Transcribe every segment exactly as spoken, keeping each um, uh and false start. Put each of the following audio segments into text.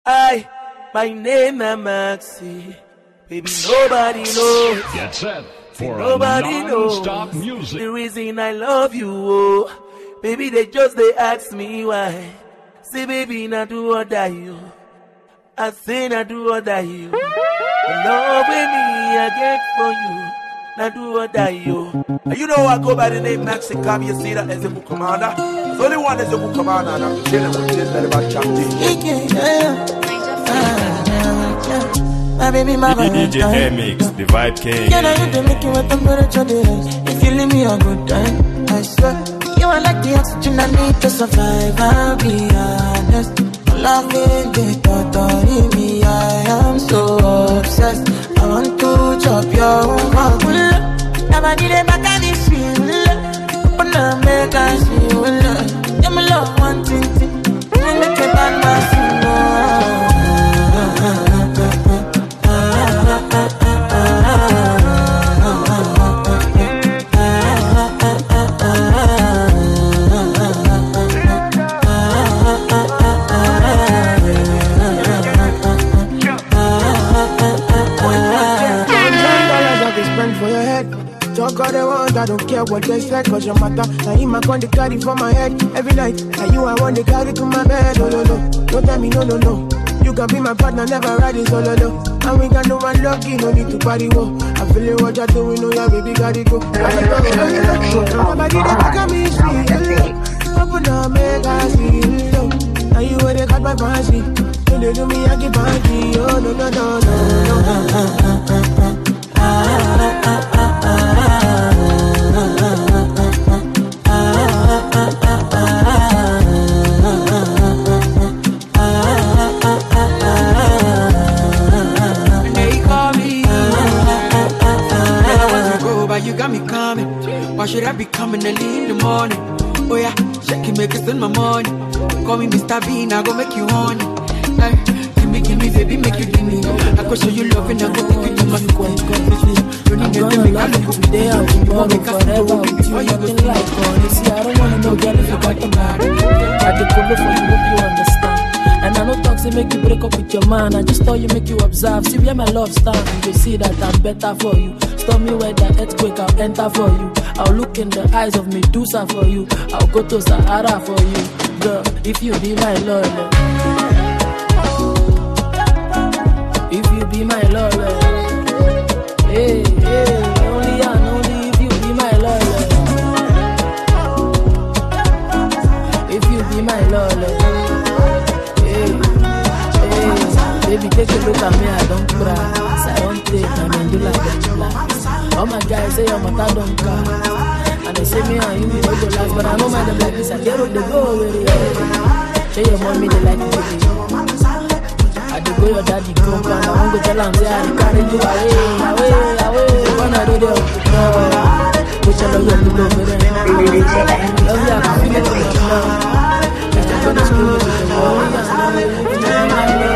I, my name is Maxi. Baby, nobody knows. Get set for nobody a non-stop knows music. the reason I love you. Oh. Baby, they just they ask me why. Say, baby, not do or die you. I say, not do or die you. The love with me I get for you. Not do or die you. And you know I go by the name Maxi. Come you see that as a book commander. There's only one as a book commander, and I'm chilling with this very bad champion. My baby, my D J M-X, the Vibe King. Can I hit the making with temperature days? If you leave me a good time, I swear. You are like the oxygen I need to survive, I'll be honest. Loving the thought of me, I am so obsessed. I want to chop your heart. Never did it back and it's real. Open up, make us feel. Give me love, one thing, thing. Make it bad, my single. Talk all they want, I don't care what they say, cause your matter. Now him I want to carry for my head every night. Now you I want to carry to my bed, oh no no. Don't tell me no no no. You can be my partner, never riding solo no. And we got no one lucky, no need to party wo. I feel it what you're doing, oh yeah baby, gotta go. Nobody they back at me, see. Open up, make us see. Now you where they got my fancy. When they do me, I get banky, oh no no no no no. Ah ah ah ah. You got me coming. Why should I be coming early in the morning? Oh yeah, shake it, make it spend my money. Call me Mister Bean, I go make you honey. Hey, give me, give me, baby, make you give me. I go show you love and I go take you to my school. I'm gonna love you today and tomorrow forever with you, nothing like honey. See, I don't wanna know, girl, if you got the marry. I did go for you, hope you understand. And I know talks they make you break up with your man. I just thought you make you observe. See where my love stand. You see that I'm better for you. Stormy weather, earthquake, I'll enter for you. I'll look in the eyes of Medusa for you. I'll go to Sahara for you. Girl, if you be my love. If you be my love. Hey, hey, only and only if you be my love. If you be my love. Baby, take a look at me, I don't cry. I don't take, I mean, do like that black. All my guys say I'm a don't cry. And they say me and you, we don't go last. But I know my them like this, I get up, they go away. Say your mommy, they like it, baby. I do go your daddy compound. I won't go tell them, say I carry you away, away, away. When I do the up, which I love you to go over there. Love you, I can feel it in your love. I'm gonna screw you with the wall.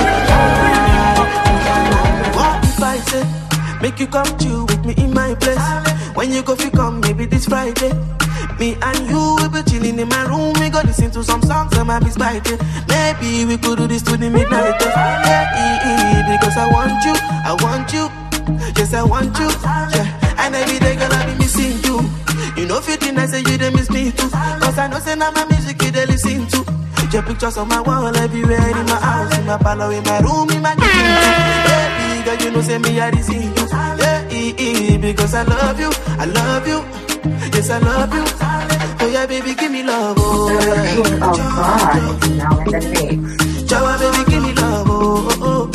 Make you come chill with me in my place. When you go, if you come, maybe this Friday. Me and you will be chilling in my room. We go listen to some songs and my be spiking. Maybe we could do this to the midnight. Yeah, because I want you, I want you. Yes, I want you. Yeah, and every day gonna be missing you. You know, fifteen I say you they miss me too. Cause I know say now my music you they listen to. Your pictures on my wall everywhere in my house, in my parlor, in my room, in my kitchen. Baby, girl, you know say me I see you. Yeah, because I love you, I love you. Yes, I love you. Oh yeah, baby, give me love. Oh, the King of God is now in the mix. Jawa, baby, give me love. Oh, oh,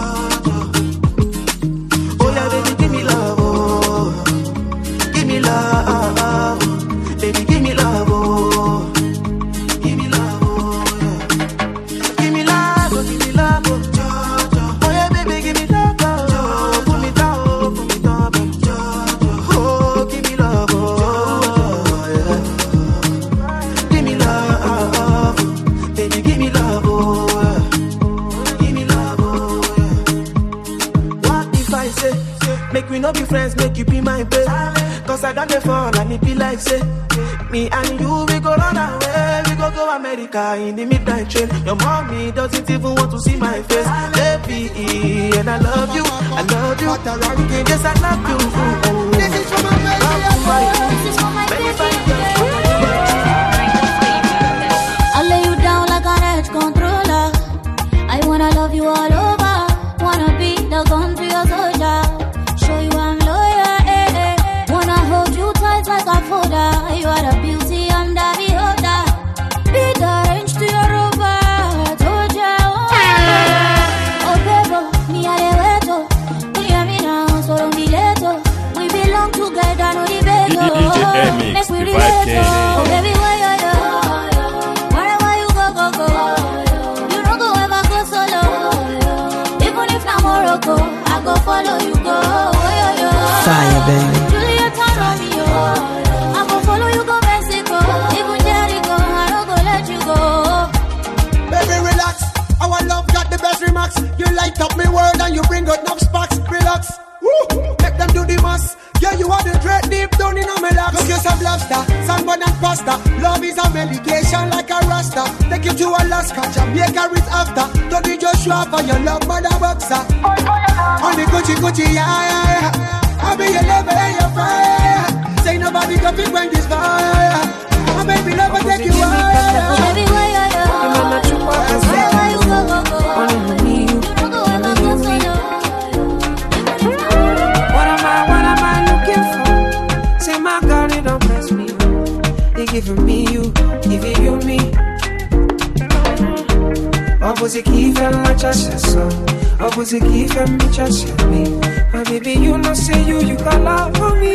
oh. Oh yeah, baby, give me love. Oh, give me love. Baby, give me love. Oh, give me love. Oh, yeah. Give me love. Oh, give me love. Oh, oh yeah, baby, give me love. Oh, put me down, put me down, baby. Oh, give me love. Oh, yeah. Give me love. Baby, give me love. Oh, give me love. Oh, yeah. What if I say, make we not be friends, make you be my babe? Cause I done the fall and it be like say, Me and you, we go run away. We go go America in the midnight train. Your mommy doesn't even want to see my face. Baby, and I love you, I love you. Yes, I love you. This is for my baby. This is for my baby. I'll lay you down like an edge controller. I wanna love you all over. Wanna be the gun to your soldier. Show you I'm loyal, eh, eh. Wanna hold you tight like a folder. You are the beauty, I'm the beholder. Be the range to your rover. Told ya, oh, oh, baby, me a de weto. We are me now, so don't be late. We belong together, no debate. Make we relate, oh, baby, where you go? Wherever you go, go, go. You don't go ever go solo. Even if I'm Morocco, I go follow you, go. Fire, baby. Juliet and Romeo, I go follow you, go Mexico. Even Jericho, I don't go let you go. Baby, relax. Our love got the best remarks. You light up me world and you bring out enough sparks. Relax. Woo. Make them do the mass. Yeah, you are the dread deep down in my lap. Look, you some lobster, salmon and pasta. Love is a medication like a rasta. Take you to Alaska, Jamaica is after. Don't be just show up for your love, mother boxer. On the Gucci Gucci, yeah, yeah, yeah. I'll be your lover and your fire. Say nobody can pick when this fire. My baby lover take you higher. Baby, where you go? Wherever you go, go, go. You don't go ever go solo. What am I, what am I looking for? Say my God, it don't bless me. They giving me you, giving you me. Opposite key from my chest, so opposite key from me chest, me. My baby, you know, say you, you got love for me.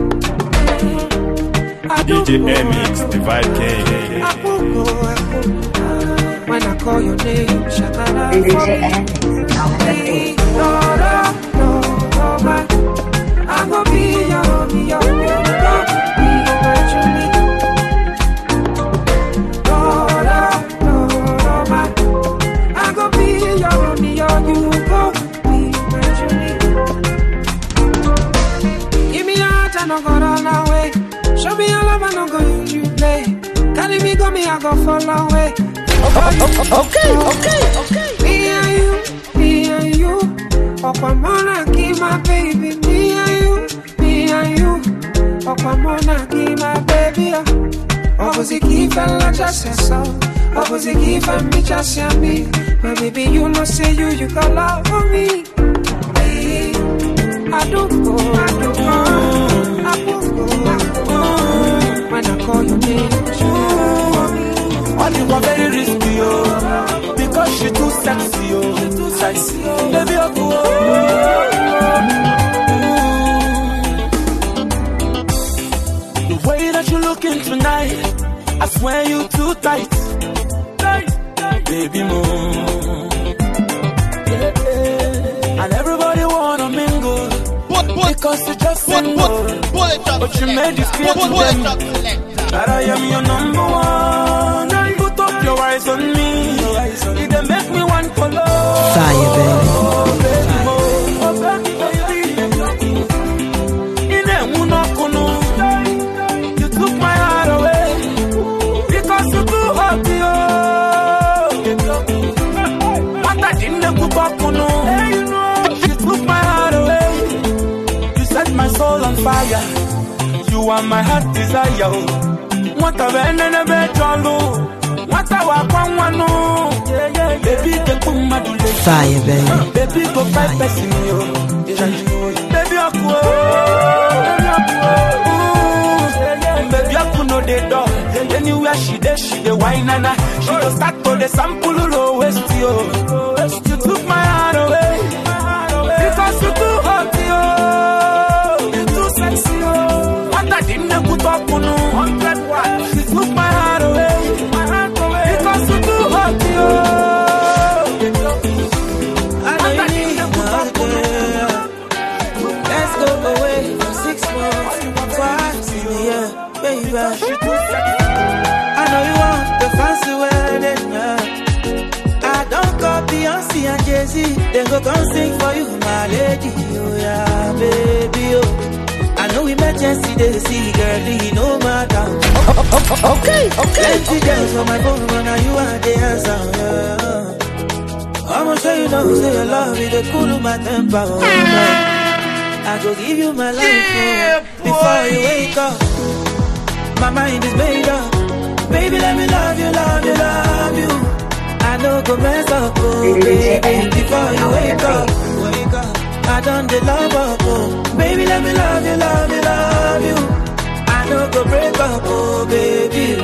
I D J M-X, the Vibe King. I will go, I will go. When I call your name, shout out D J for me. M-X, now in the mix. No, no, no, no, man. I'm gonna be your, be your, be your, be my Julie. No, no, no, no, man. I'm gonna be your, be your, you go, be my Julie. Give me your heart and I'll go run away. Show me your love and I'll go use you play. Carry me, go me, I go fall away. Okay, okay, okay. Me and you, me and you. Okwamona, give my baby. Me and you, me and you. Okwamona, give my baby. Opposite keep and la just so. Opposite keep and me just me. My baby, you know say you, you got love for me. I do go, I do go, I do go, I do go. When I call your name, you for me. All you are very risky, oh, because she too sexy, oh, she too sexy, oh, baby, oh, oh. The way that you looking tonight, I swear you too tight, tight, tight. Baby, move. And everybody wanna mingle, because you just single, but you made it clear to them that I am your number one. Put up your eyes on me, it dey make me want to love. Fire, baby. Oh, baby, oh, baby, baby. In a monocono, you took my heart away, because you too hot, yo. What I didn't go back on, you took my heart away. You set my soul on fire. You are my heart desire. What a bend and a bed, what a walk on one, baby, the puma do this. Fire, baby. Baby, go fight person, yo. Baby, I go. Baby, I could know the door. Anywhere she there, she the wine and she go start to the sample low west, yo. You took my heart away, because you too hot, yo. You too sexy, yo. What I didn't put up on hundred watts. She took my heart away, my heart away, because you too hot, yo. I know you need a girl. Let's go away for six months, twice in a year, baby. I know you want the fancy wedding, yeah. I don't call Beyonce and Jay-Z, they go come sing for you, my lady, oh yeah, baby, oh. I know we met yesterday, see girl, you know matter. Okay, okay. Plenty girls on my phone, but now you are the answer. Yeah. I'ma show you know, say your love is the cool my temper. Oh, I go give you my life yeah, oh, before you wake up. My mind is made up. Baby, let me love you, love you, love you. I know go mess up, oh, baby, before you wake up. Wake up. I done the love up, oh. Baby, let me love you, love you, love you. I know go break up, oh, baby.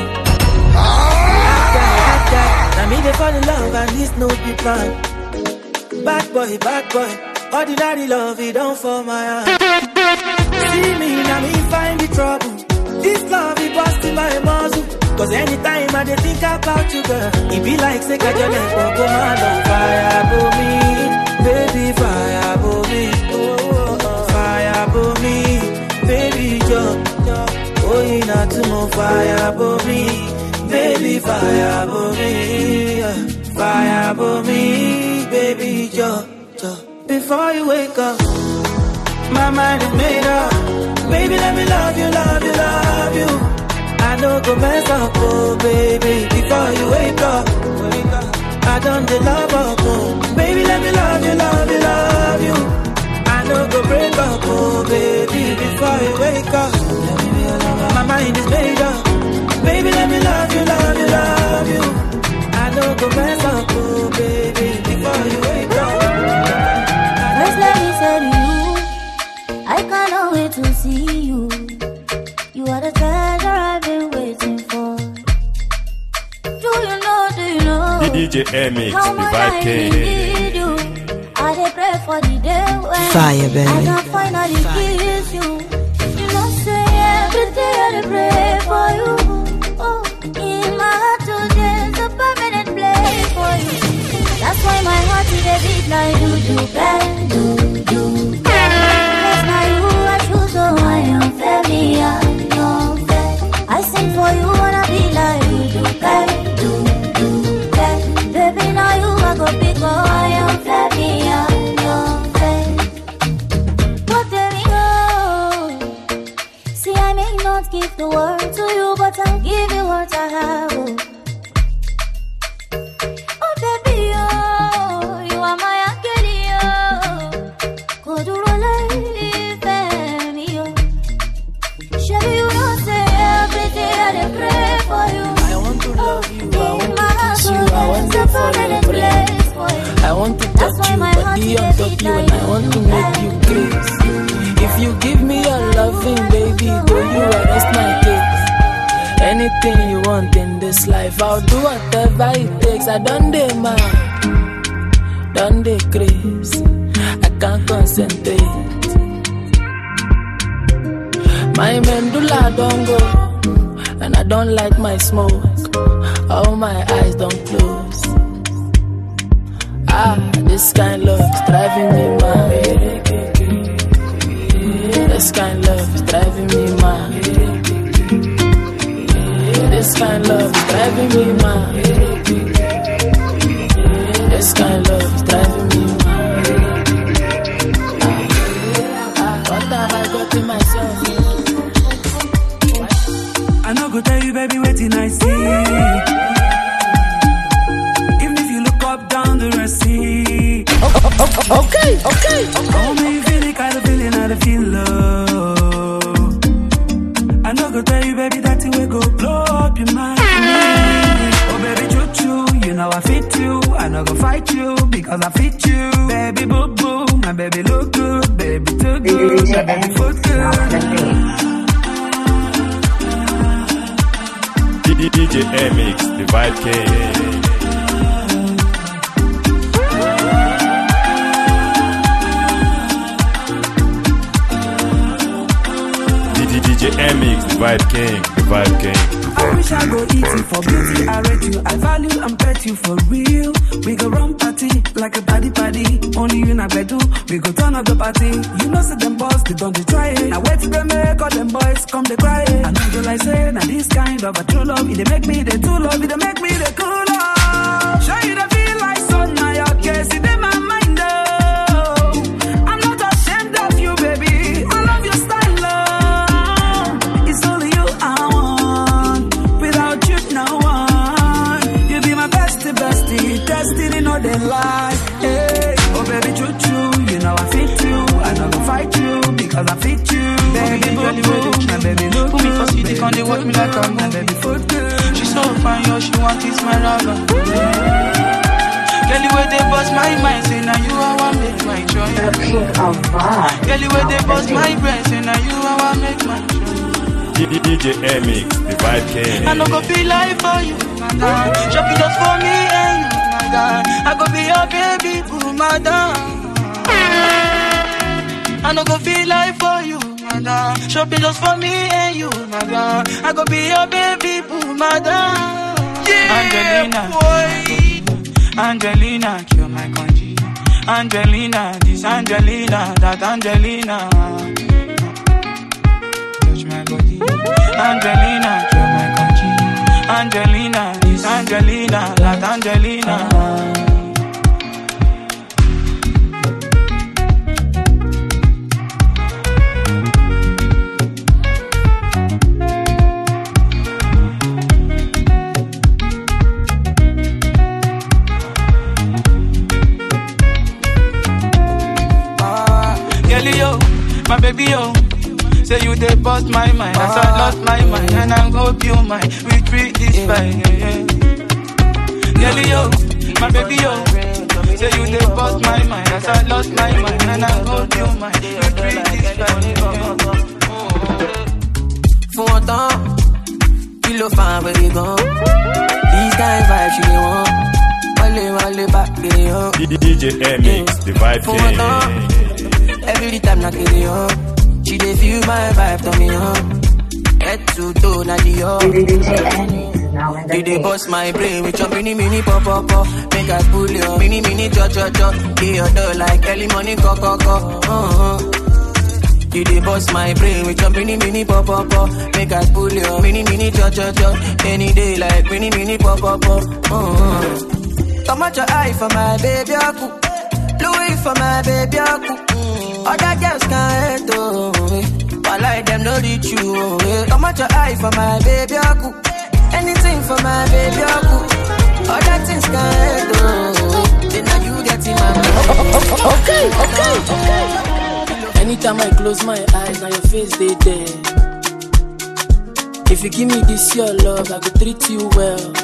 Now me they fall in love and this no be plan. Bad boy, bad boy. Ordinary love, it don't fall my hand. See me, now me find the trouble. This love, it busting my muzzle. Cause anytime I dey think about you, girl, it be like say I just let go, go on fire for me. Baby, fire for me. Oh, oh, fire for me. Baby, jump, jump. Oh, you not to more fire for me. Baby, fire for me. Fire for me. Baby, jump, jump. Before you wake up, my mind is made up. Baby, let me love you, love you, love you. I know go mess up, oh baby. Before you wake up, wake up. I done the love up, oh baby. Let me love you, love you, love you. I know go break up, oh baby. Before you wake up, my mind is made up. Baby, let me love you, love you, love you. I know go mess up, oh baby. Before you wake up. First let me say to you, I cannot wait to see you. You are the treasure I've been waiting for. Do you know, do you know D J M X, how much I need you? I dey pray for the day when Fire, baby. I can finally kiss you. You know say every day I dey pray for you. Oh, in my heart today is a permanent place for you. That's why my heart is a beat like do do bang, do do bang. Cause now you are true, so I am familiar. I sing for you, wanna be like you do, back, do, do, back. Baby, now you are go big, oh, I am baby, I'm your face. What there we go? See, I may not give the world to you, but I'll give you what I have. Oh, oh baby, oh, you are my angel, oh. Go do roll like me, oh. Sure you don't say every day I dey pray for you. I want to love you, I want to kiss you, I want to follow your prayer. I want to touch you, body on top you, and I want to make you kiss. If you give me your loving, baby, do you arrest my case? Anything you want in this life, I'll do whatever it takes. I done the man, done the grace. I can't concentrate. My medulla don't go, and I don't like my smoke. All my eyes don't close. Ah, this kind love is driving me mad. This kind love is driving me mad. This kind love is driving me mad. This kind love is driving me mad. Ah, what have I got in myself? I no go tell you, baby, waiting I see. Even if you look up, down, the rest see. Oh, oh, oh, okay, okay, okay. Oh, me you feel the kind of feeling I feel love. I no go tell you, baby, that you will go blow up your mind. Oh, baby, choo choo, you know I fit you. I no go fight you because I fit you. Baby, boo boo, my baby look good, baby too good, my baby foot good. D J M X, the Vibe King. D J M X, the Vibe King, the Vibe King. I wish I go eat you for beauty. I rate you, I value and pet you for real. We go run party like a party party. Only you na bedu. We go turn up the party. You know say them boys they don't they try it. Now wait till they make all them boys come they cry it. I know you like say now this kind of a true love. It they make me the true love. It they make me the cool love. Show you the feel like sun now your case. It in my mind oh. I'm not ashamed of you baby. I love your style love. cause I fit you. Baby, baby, my baby, look put me for city, can they watch me like a my baby, foot good. She's so fine, yo, she want is my rubber. Girl, you where they bust my mind, say now you I want make my choice. The king of vibe. Girl, you where they bust my brain, say now you I want make my choice. D J M X, the Vibe King. I no go be life for you, madam. Shopping just for me and you, madam. I go be your baby boo, madam. I no go feel life for you, madam. Shopping just for me and you, madam. I go be your baby boo, madam. Yeah, Angelina, boy. Angelina, cure my country. Angelina, this Angelina, that Angelina. Touch my body. Angelina, cure my country. Angelina, this Angelina, that Angelina. Yo, my baby, yo, say you they bust my mind, as I lost my mind, and I hope you mine. We treat this fine, yeah, yeah. Girl, yo, my baby, yo, say you they bust my mind, as I lost my mind, and I hope you mine. We treat this fine, yeah. For one time, kilo fine, where you go? These guys vibes you want, wale wale back there, yo. D J M X, the Vibe King. Every time I get it up, she dey feel my vibe, turn me up. Head to toe, na the up. They dey bust my brain with your mini mini pop pop pop. Make us pull your mini mini cho cho cho. Get your door like early morning co co co. Uh-huh. They dey bust my brain with your mini mini pop pop pop. Make us pull your mini mini cho cho cho. Any day like mini mini pop pop pop. Uh-huh. Come out your eye for my baby, aku. Louis for my baby, aku. Other girls can't do it. I like them, no reach you. Come out your eye for my baby, aku. Anything for my baby, aku. Other things can't do it. Then now you get in my mind. Okay, okay, okay. Anytime I close my eyes, now your face they there. If you give me this your love, I could treat you well.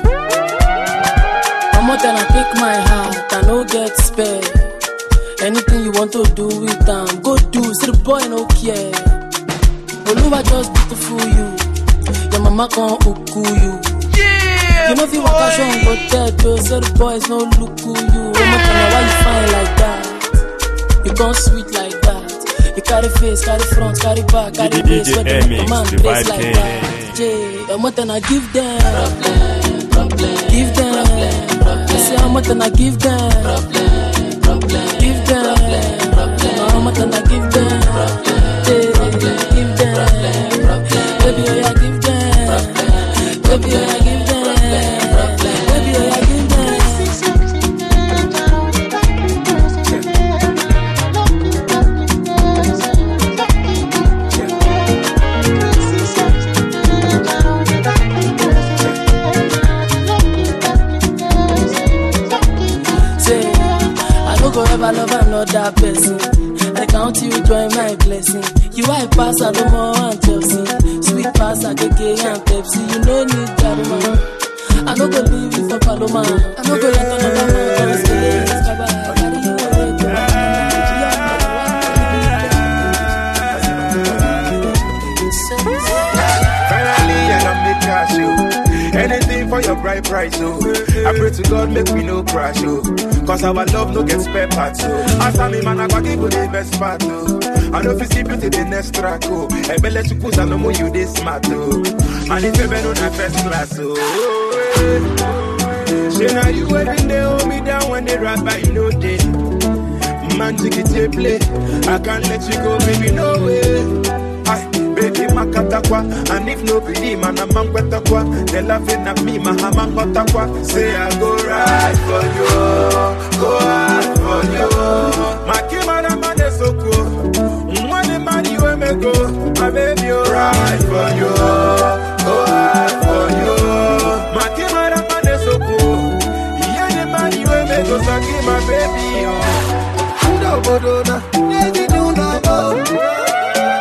I'm out and I take my heart, I no get spare. Anything you want to do with them, go do. See the boy no care. Oluwa just beautiful you. Your mama can't uku you. Yeah, you know if you walk a show and go tell you. Say the boys no look who you. Woman, why you fine like that? You gone sweet like that. You carry face, carry front, carry back, carry waist. Where the man face like that. Yeah, I'm out and I give them. Problem, problem, give them. Problem, problem. I say I'm out and I give them. Problem, problem. Give them, problem, problem. I'm out and I give them, problem, problem. Give them, problem, problem. Baby, oh yeah, give them, problem, baby, oh yeah, give them, problem, baby, oh yeah, give them. Say, I no go ever love another person. I count you join my blessing. You I pass a no more and Chelsea. Sweet pass a keke and Pepsi. You no need Jaruma. I no go leave you for Paloma. I no go let another man come stay. Bye-bye. Carry you away to finally, I don't make cash, yo. Anything for your bright price, oh. I pray to God, make me no crash, oh. Cause our love no get spare parts, oh. After me, man, I go give you the best part, oh. I know if you see beauty, the next track, oh. I bet let you put on no more, you this smart, oh. And if you been on a first class, oh. Say now you every day hold me down when they rap by you know day. Man, take it to play. I can't let you go, baby, no way. I, baby, makatakwa. And if no believe, man, I'm on kwa. They laughing at me, man, I'm on kwa. Say I go right for you, go hard for you. My kimana man is so cool. Money, money, you may go. My baby, you right for you, go hard for you. My kimana man is so cool. Yeah, the money, you may go. So give my baby, oh. No, no, no, no, no, no.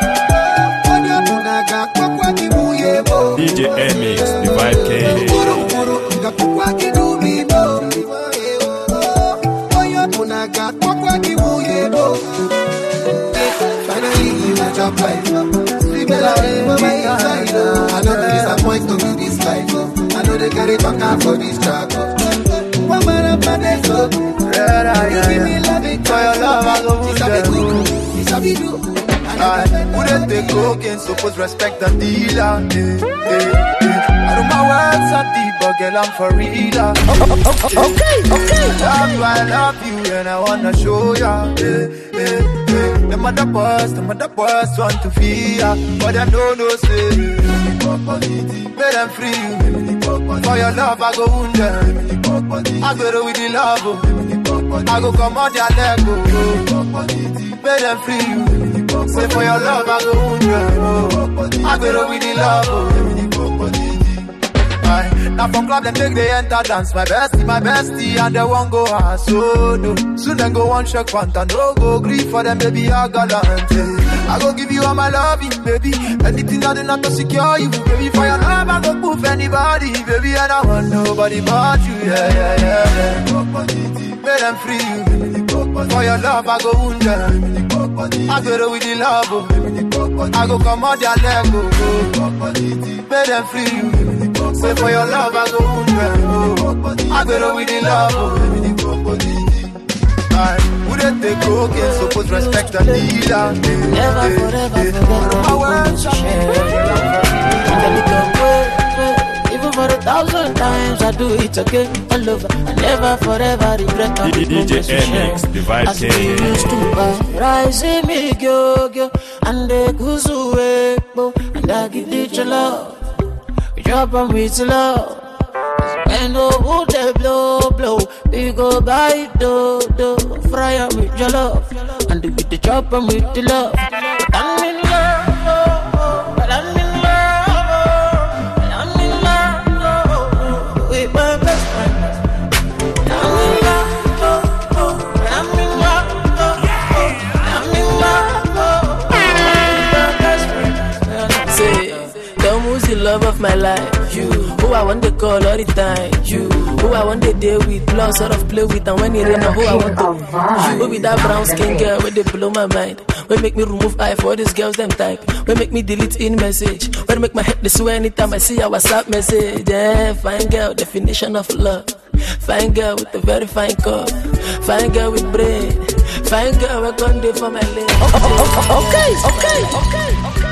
I got what what you want, go. Finally, you got your life. Sweet melody, mama inside. I know the disappoint to be this life. I know they carry back out for this track. One man up and they so. Give me love it for your love. I go it's a bit good. It's a bit good. Who they take cocaine, suppose respect the dealer. eh, eh, eh. I know my words are deep, but girl, I'm for real. ah. Okay, okay. I love you, I love you, and I wanna show ya. eh, eh, eh. The mother boys, the mother boys want to feel ya, but I know no say. Make them free you. For your love, I go wound them. I go there with the love. oh. I go come out your leg. oh. Make them free you. Say for your love, I go wound them. I go there with the love. oh. Aye. Now from club, them take they enter dance. My bestie, my bestie, and they won't go hard. So no. Soon then go one shake panta. No go grief for them, baby, I gallant. eh. I go give you all my loving, baby. Anything I do not to secure you, baby. For your love, I go proof anybody, baby. And I want nobody but you, yeah, yeah, yeah, yeah. Make them free you. For your love, I go wound them. I go there with the love, oh. I go come out your leg, oh. Make them free you. Say for your love, I go wound them, oh. I go there with the love, oh. Aye. Who they take cocaine, suppose respect the dealer. Never forever forget My words are even for a thousand times I do it again all over. I never forever regret my D J M X, the Vibe as we King. used to buy rice in me go go and the kuzu webo and I give it your love. We drop on with love. And no wood blow blow. We go buy do do fry am with your love and do with the chop and with the love. But I'm in love, oh, oh, but I'm in love, oh, but I'm in love, oh, oh, with my best friend. I'm in love, oh, oh, but I'm in love, oh, oh, I'm in love, oh, oh, with my best friend. Say, Dom who's the love of my life. You, who I want to call all the time. You, who I want to deal with, plus sort of play with, and when you rain, who I want to. You, who with that brown skin girl, where they blow my mind. When make me remove eye for these girls, them type. When make me delete in message. When make my head they swear anytime I see a WhatsApp message. Yeah, fine girl, definition of love. Fine girl with a very fine cup. Fine girl with brain. Fine girl, we're gonna do for my leg. Okay, okay, okay, okay.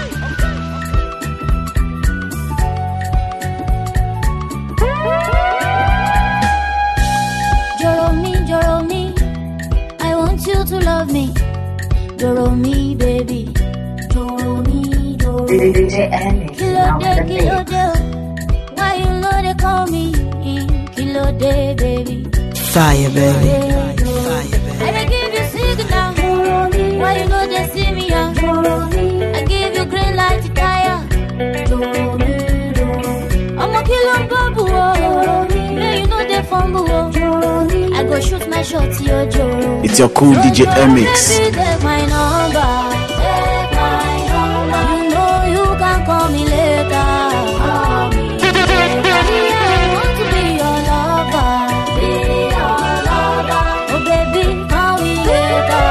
You to love me, Doro me, baby, Doro me, Doro. D J M X, Kilo day, kilo day. Why you know they call me Kilo day, baby? Fire, baby. Fire, baby. I give you signal. Why you know they see me? I give you green light to tire. I'm a kilo babu. Yeah, you know they fumble. I go shoot my shot, yo, Joe. It's your cool D J M X. Take my number, take my number. You know you can call me later. Call me later. Yeah, I want to be your lover, be your lover. Oh baby, call me later,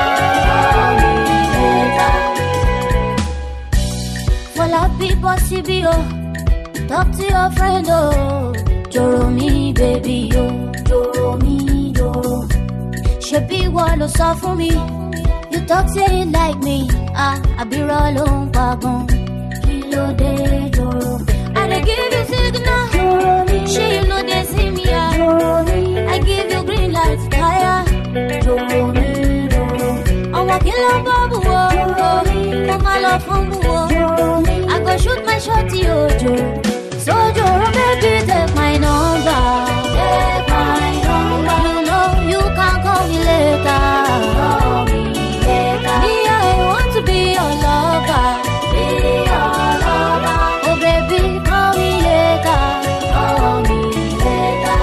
call me later. For la people, C B O, talk to your friend, oh. Joro me, baby, oh. Joro me. Shebi walo sọ fún mi. You talk say you like me. Ah, I be rollin' wagon. Kilo de Joro. I dey give you signal. She you know they see me. Ah, I give you green light. Fire. Joro me, Joro. I'm a killer babu. Come on, love from bu. I go shoot my shot, yo, Joro. So Joro, baby, take my number. Take my number. You know you can call me later. Call me later. Me, I want to be your lover. Be your lover. Oh baby, call me later. Call me later.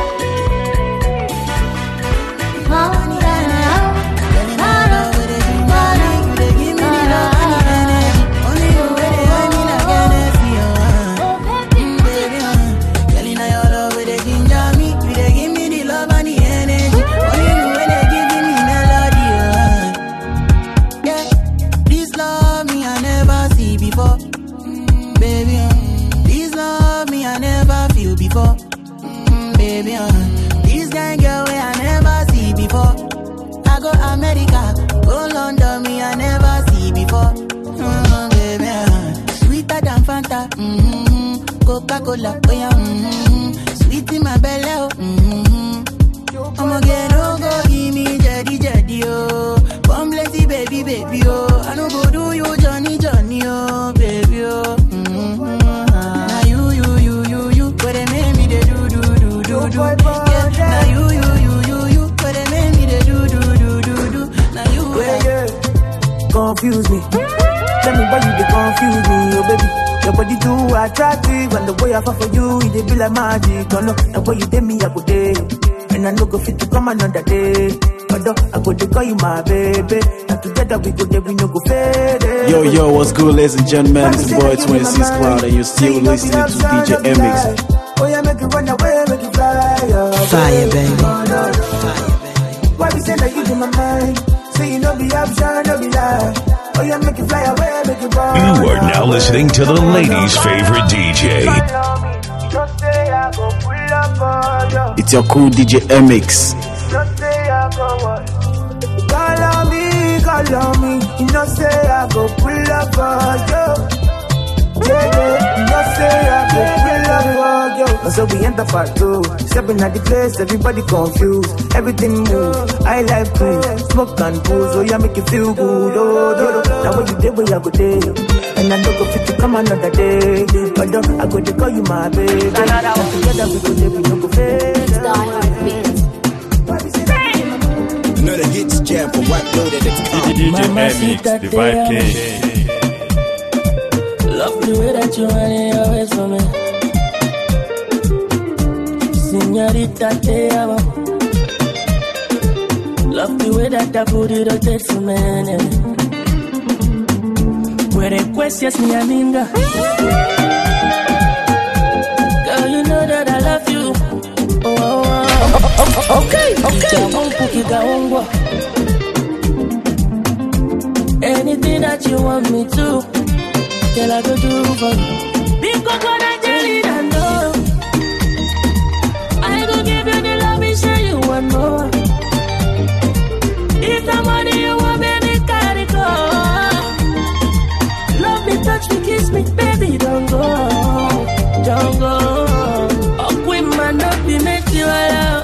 Call me later. America, go London, me I never see before. Mm, baby, uh, sweeter than Fanta, mm-hmm. Coca-Cola, oh yeah, mm-hmm. Sweet in my belly, oh, mm-hmm. I'ma get no go, give me jetty, jetty, oh. Come blessy, baby, baby, oh. I no go do you, Johnny, Johnny, oh, baby, oh. Mm-hmm. Now you, you, you, you, you, what they make me they do, do, do, do, do. Yeah, now you, you, you, you, you, what they make me they do, do, do, do, do. Now you, yeah, yeah. Confuse me. Tell me why you they confuse me, oh baby. Your body too attractive, and the way I fall for you, it dey be like magic. Oh no, the way you take me, I go day, and I no go fit to come another day. Although I go to call you my baby, and together we go there, we no go fade. Yo, yo, what's good, ladies and gentlemen? It's boy twenty-six Cloud, and you're still listening to D J M X. Oh yeah, make it run away, make it fly. Fire, baby. Fire, baby. Why we say that you in my mind? Say you know be option, no be lie. Oh yeah, make it fly away, make it run. You are now listening to the ladies' favorite D J. It's your cool D J M X. Call on me, call on me. You know say I go pull up for you. Yeah, yeah, you know say I go pull up for you. So we enter part two. Stepping at the place, everybody confused. Everything move, I like to smoke and booze. Oh yeah, make you feel good. Oh, oh, oh. Now when you there, where I go there. And I don't go fit to come another day. But I go to call you my baby. And together we go there, we no go fade. Another hits jam for white loaded. D J M X, the Vibe King. Love the way that you run it always for me. Señorita, te amo. Love the way that that booty rotates for me. Where questions me aminga. Girl, you know that I love you. Oh, oh, oh. Okay, okay. Anything that you want me to, girl, I go do for you. Because what I tell you, I know I go give you the love and show you one more. If the money you want, baby, carry go. Love me, touch me, kiss me, baby, don't go, don't go. Oh, queen man, not be make you alone.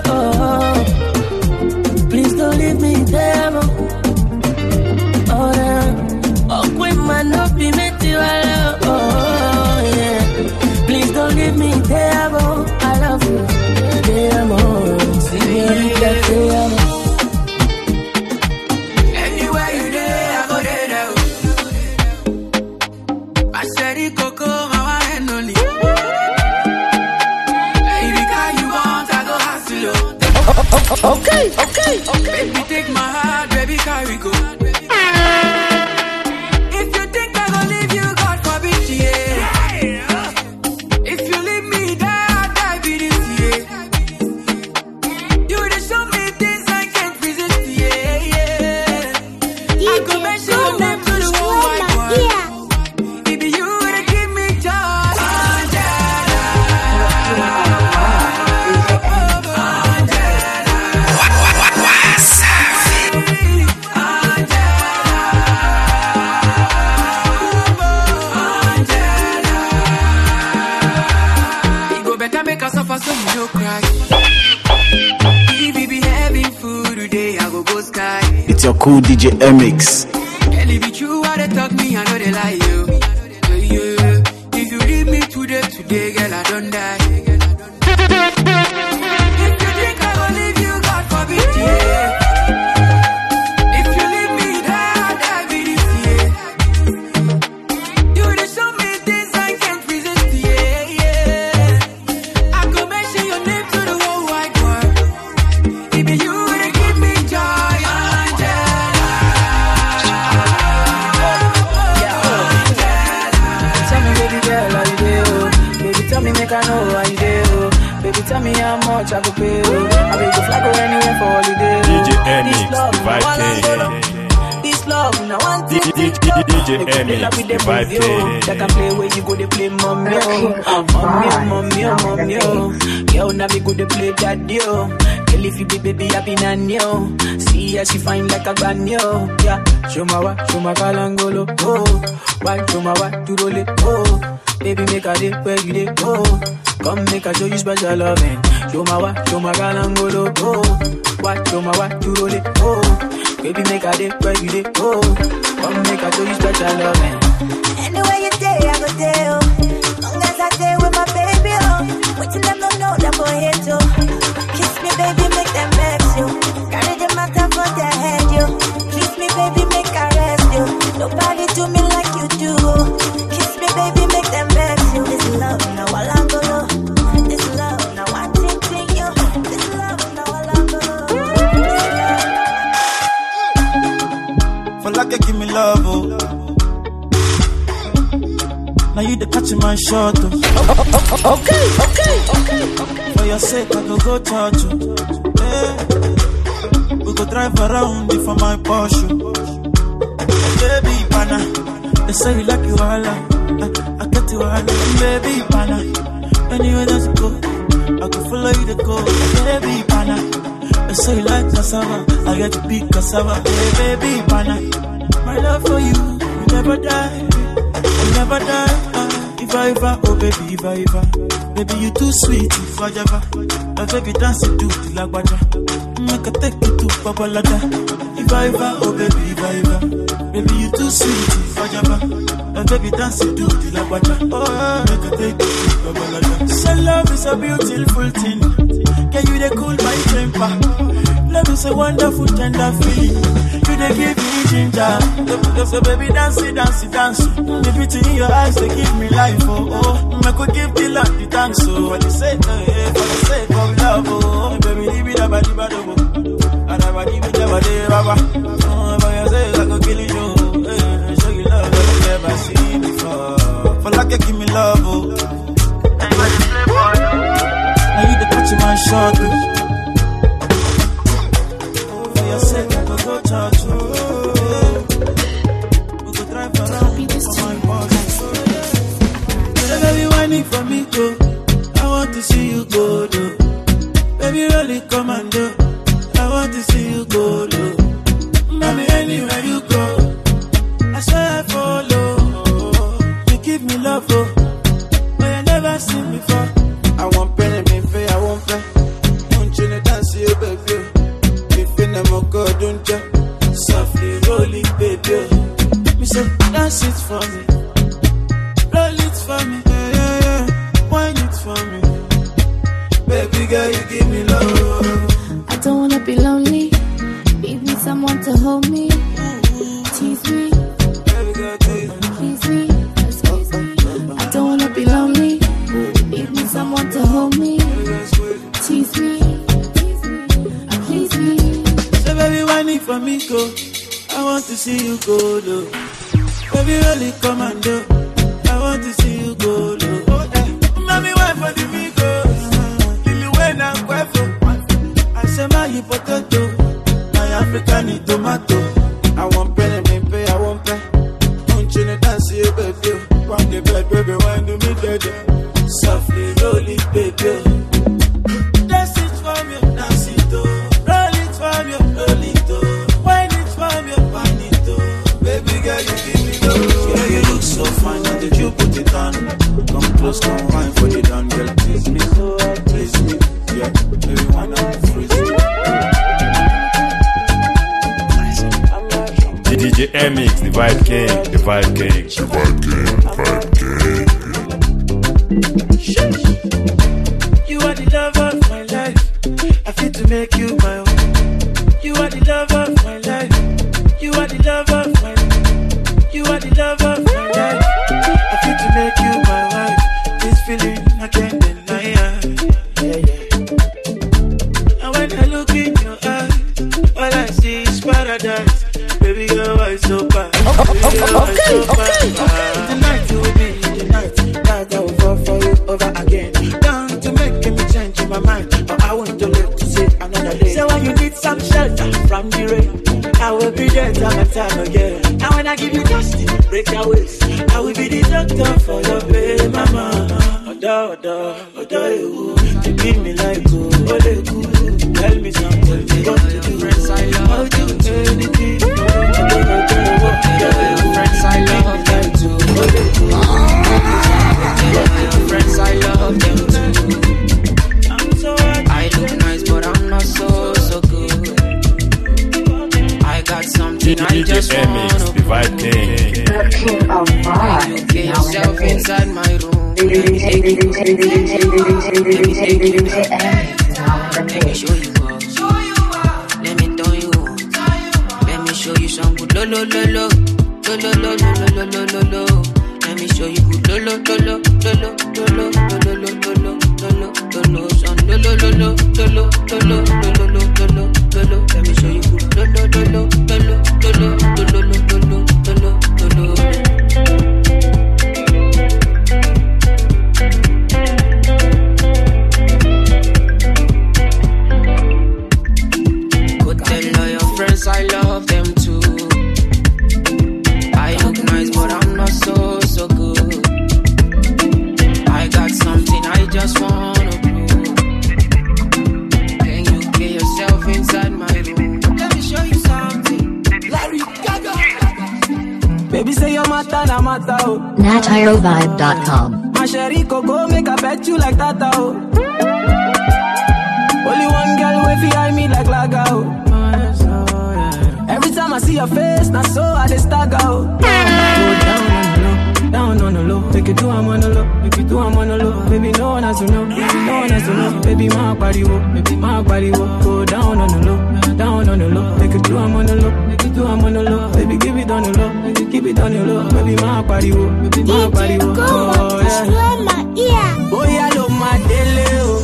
Oh, please don't leave me there, oh, oh, oh, queen man, not be make you alone. Oh, yeah, please don't leave me there, oh, I love you, there, oh, señorita, te amo. Anywhere you there, I go there now. I said it, Coco, my one and only. Baby, car you want, I go hustle you. Okay, okay, okay. Baby, take my heart, baby, carry go. If you think I go leave you, God forbid, yeah. If you leave me, die, I'll die with this, yeah. You just show me things I can't resist, yeah, yeah. I go mention your name to the whole wide world. Baby, you would give me joy. Angela, it go better make us suffer so you no cry. If we be having food today, I go go sky. It's your cool D J M X. Girl, if it's true what they talk me, I know they lie you. Yeah, yeah. If you leave me today, today, girl, I don't die. If you think I will leave you, God forbid, yeah. If you leave me, die, I die with this, yeah. You just show me things I can't resist, yeah, yeah. I go mention your name to the whole wide world. Baby, you would give me joy, Angela. Tell me, baby girl, how you do? Baby, tell me, make I know how you do. Baby, tell me how much I go pay. I will go fly go anywhere for holiday. D J M X, This love, the Vibe I wanna King. go. This love, now one thing D J M X, the Vibe King. That can play where you go to play mommy, oh, mommy, mommy, oh, mommy, oh. Yo, now we go to play that yo. Girl, if you be baby, I be nanyo. See how she fine like a banyo. Yeah, show my wa, show my kalangolo. Oh, why show my wa, to roll it. Oh, baby, make a day where you dey. Oh, come make a show you special loving. Show my wa, show my kalangolo. Oh, why show my wa, to roll it. Oh, baby, make a day where you dey. Oh, come make a show you special loving. Anywhere you day, I go there. Oh, long as I stay with my baby. Oh, wait till them don't know that boy here too. Kiss me, baby, make them vex you. Carry the matter for their head, you. Kiss me, baby, make I rest you. Nobody do me like you do. Kiss me, baby, make them vex you. This love, now all I'm gonna. This love, now I'm thinking you. This love, now all I'm gonna. For like you give me love, oh. Now you the catch my shot, oh. Okay, okay, okay, okay. For your sake, I go go touch you. Yeah. We go drive around for my Porsche. Baby, pana, they say you like you all. I, I get you all. Baby, pana, anywhere that you go, I can follow you to go. Baby, pana, they say you like cassava. I get to big cassava. Hey, baby, pana, my love for you, you never die. You never die. If I ever, oh baby, if I ever, baby you too sweet, if I ever, my baby dance it to the lagwaja, make a take it to Babalada. If I ever, oh baby, if I ever, baby you too sweet, if I ever, my baby dance it to the lagwaja, oh make a take it to Babalada. So love is a beautiful thing, can you they cool my temper? Love is a wonderful tender feeling. You they give me ginger. So baby dance it, dance it, dance it. The beauty in your eyes they give me life, oh oh. I could give the love the thanks, so for the sake, eh, for the sake of love, oh. Baby, leave it about the bad, oh. And I body with the body, baba. Oh, for your sake I could kill you, eh. Show you love that you never seen before. For like you give me love, oh. Now you the catch my shot, oh. I said I go go touch you. We go drive around for my boss. So baby, whining for me, go. I want to see you go, do. Baby, really come and do. I want to see you go, do. Mommy, anywhere you go, I swear I follow. You give me love, oh, but I never seen before. I want penny, me pay, I won't pay. Don't you dance, you baby. Don't you softly roll it, baby? Me say dance it for me, roll it for me, yeah, yeah, yeah. Wine it for me, baby girl, you give me love. I don't wanna be lonely. Give me someone to hold me, tease me, baby girl, please me, excuse me. I don't wanna be lonely. Give me someone to hold me, tease me, please me. Baby, whining for me, go. I want to see you go, though. Baby, really come and do. I want to see you go, though. Oh, eh. Mommy, why for the amigos? Lily, when I'm quite I say, my you potato. My African tomato. I want penny, me pay, I want pay. Don't you know dance, you baby. Round the bed, baby, why do me dead? Softly roll it, baby. Dance it for me, dance it, oh. So fine, and did you put it on? Come close, come wine for the down, girl. Please me, please me, yeah. Baby, why not freeze me? D J M X, the Vibe King, the Vibe King, the Vibe King, the Vibe King. You are the love of my life. I feel to make you my own. You are the love of my life. You are the love of my life. You are the love of my life. I feel to make you my wife. This feeling I can't deny. Yeah, yeah. And when I look in your eyes, all I see is paradise. Baby girl, why so bad? Baby girl, why so bad? Tonight you will be the night that I will fall for you over again. Down to make me change in my mind, but I want to live to see another day. So when you need some shelter from the rain, I will be there. get time and time again. Now when I give you justice, break your waist. I will be the doctor for your pain, mama. Oda, oda, oda, you. You give me like oh, oh, tell me something, tell me what to do. Friends I love, I'll do anything. Friends I love them too. Friends I love them too. I'm so I look nice, but I'm not so so good. I got something I just wanna the Vibe King. The king of vibes. You get yourself inside my room. Let me show you up. Let me turn you on. Let me show you some good lo lo lo lo lo lo lo lo lo lo lo lo. Let me show you good lo lo lo lo lo lo lo lo lo lo lo lo lo lo some lo lo lo lo lo lo lo lo lo lo lo lo. Let me show you good lo lo lo lo lo lo lo lo lo lo lo lo lo. I love them too. I look nice, but I'm not so, so good. I got something I just wanna prove. Can you get yourself inside my room? Let me show you something. Larry Gaga. Baby, say your matter, na matter, oh. nat hiro vibe dot com. My sherry coco make I bet you like that, oh. Only one girl way fi eye me like Laga, oh. Every time I see your face, now so I just stagger out. Go down on the low, down on the low. Take it to I'm on the low, take it to I'm on the low. Baby, no one has to know, baby, no one has to know. Baby, my body wo, baby, my body wo. Go down on the low, down on the low. Take it to I'm on the low, take it to I'm on the low. Baby, give it on the low, baby, keep it on the low. Baby, my body wo, baby, my body wo. Oh yeah, boy, I love my daily oh.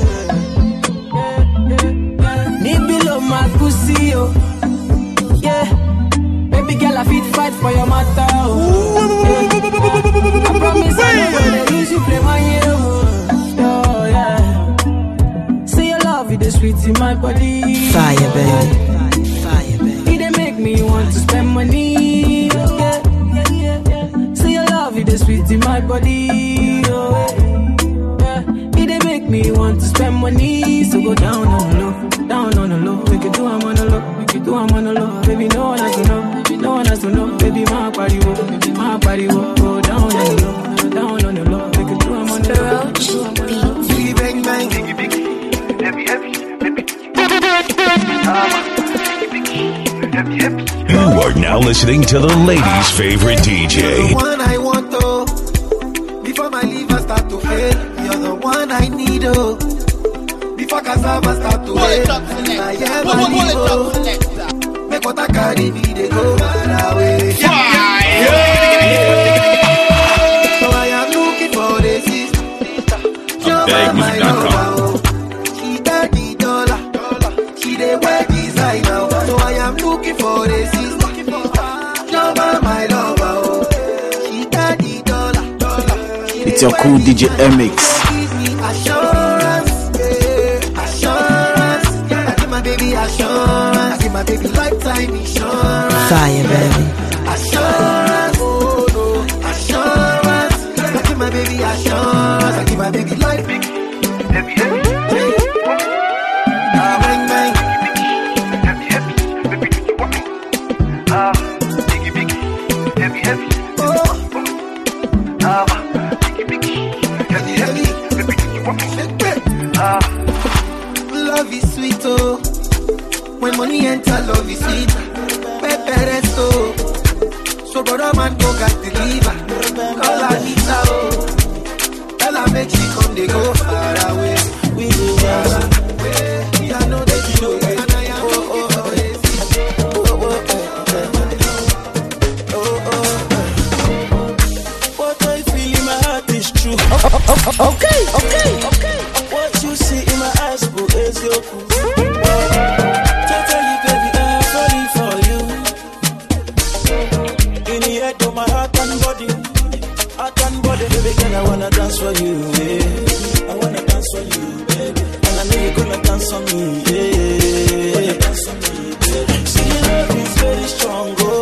Me below my pussy oh. Yeah, baby girl, I fit fight for your matter. Oh. Yeah. I promise I never let you to play my hero. Oh yeah, say your love is the sweet in my body. Fire, baby. Fire, baby. It dey make me want to spend money. Yeah, yeah, yeah, yeah. Say your love is the sweet in my body. Oh yeah, it dey make me want to spend money. So go down on the low, down on the low. Make it do I'm on the low. Do I'm on the low, baby, no one has to know, no one has to know, baby, my body wo, baby, my body wo, go down on the low, down on the low, make it do I'm on the low. Biggie bang bang, biggie biggie, heavy heavy, heavy, heavy. You are now listening to the ladies' favorite D J. You're the one I want, oh. Before my liver start to fail, you're the one I need, oh. Before cassava start to fail, I am a liver. Make what I carry me, they go far away. Fire! So I am looking for the sister. You're my lover. She got the dollar. She the wear designer. So I am looking for the sister. You're my lover. She got the dollar. It's your cool D J M X. Assurance, yeah. Assurance. I give my baby assurance. I give my baby lifetime insurance. Fire, baby. Assurance, oh no. Assurance. I give my baby assurance. I give my baby life. Heavy, heavy. Ah, bang, bang. Heavy, heavy. Baby, you want me? Ah, biggie, biggie. Heavy, heavy. Oh. Ah, biggie, biggie. Heavy, heavy. Baby, you want me? Ah, love is sweet, oh. When money enter, love is sweet. Pepe resto. So brother man go got the liver. Call Anita, oh. Tell her make she come, they go far away. We go far away. I know that you know it. And I am oh, oh, oh, oh, oh, oh, oh, oh. What I feel in my heart is true. Okay, okay, okay. What you see in my eyes, boo, is your cool. Totally, baby, I'm falling for you. In the head of my heart and body, heart and body, baby, girl, I wanna dance for you, yeah. I wanna dance for you, baby, and I know you're gonna dance for me, yeah. Wanna dance for me, baby. See, your love is very strong, oh.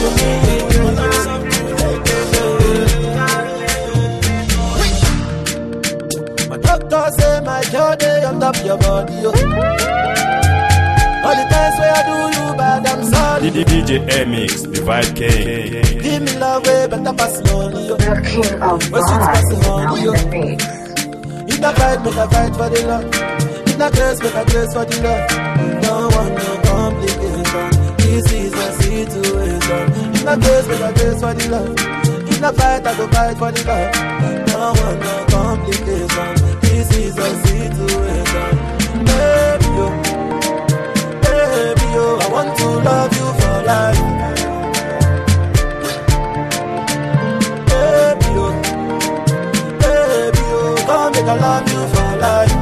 My doctor say my journey on top your body, yo. All the times where I do you bad, I'm sorry. D J M X, the Vibe King. Give me love way better pass money, yo. The king of Where sweet pass vibes money, now yo. in the mix. If not fight, make a fight for the love. If not grace, make a grace for the love. No one, no complication. This is a situation. If not grace, make a grace for the love. If not fight, I go fight for the love. No one, no complication. This is a situation. Baby, yo. Baby, yo. I want to love you for life. Baby, yo. Baby, yo. Come make I love you for life.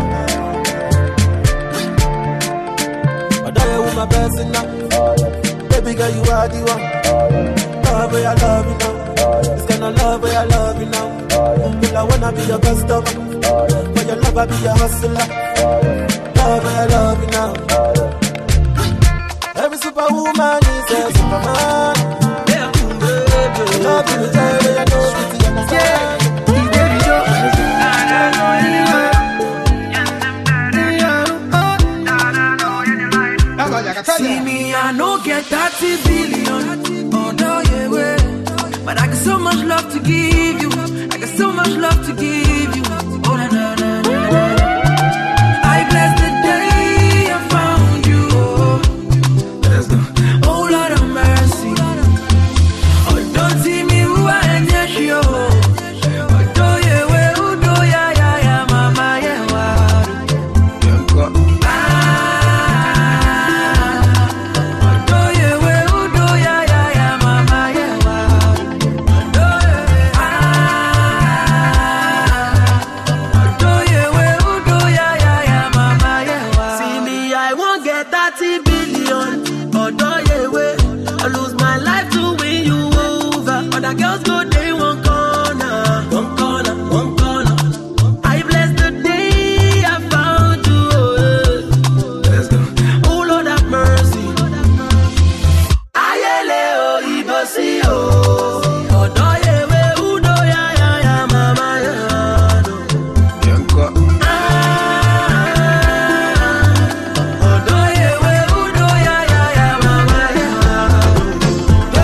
But I am with my person now. Baby girl, you are the one. Love where I love you now. This kind of love where I love you now. Girl, I wanna be your customer. For your love, I be your hustler. Love where I love you now. Every superwoman is a superman. Love you, tell me I know it's the understand. See me, I no get thirty billion. Oh no, yeah, way. But I got so much love to give you. I got so much love to give you. Oh na na na na. I bless the day I found you. Let's go. Oh Lord of mercy. Oh don't see me who I am, yes yo. Oh do yeah, way, oh do yeah yeah yeah, mama yeah wow. Girls go day one corner, one corner, one corner. I bless the day I found you. Let's go. Oh Lord have mercy. Ayele o ibosi o. Odo yewe udo ya ya ya mama ya do. Yanko. Ah. Odo yewe udo ya ya ya mama ya do.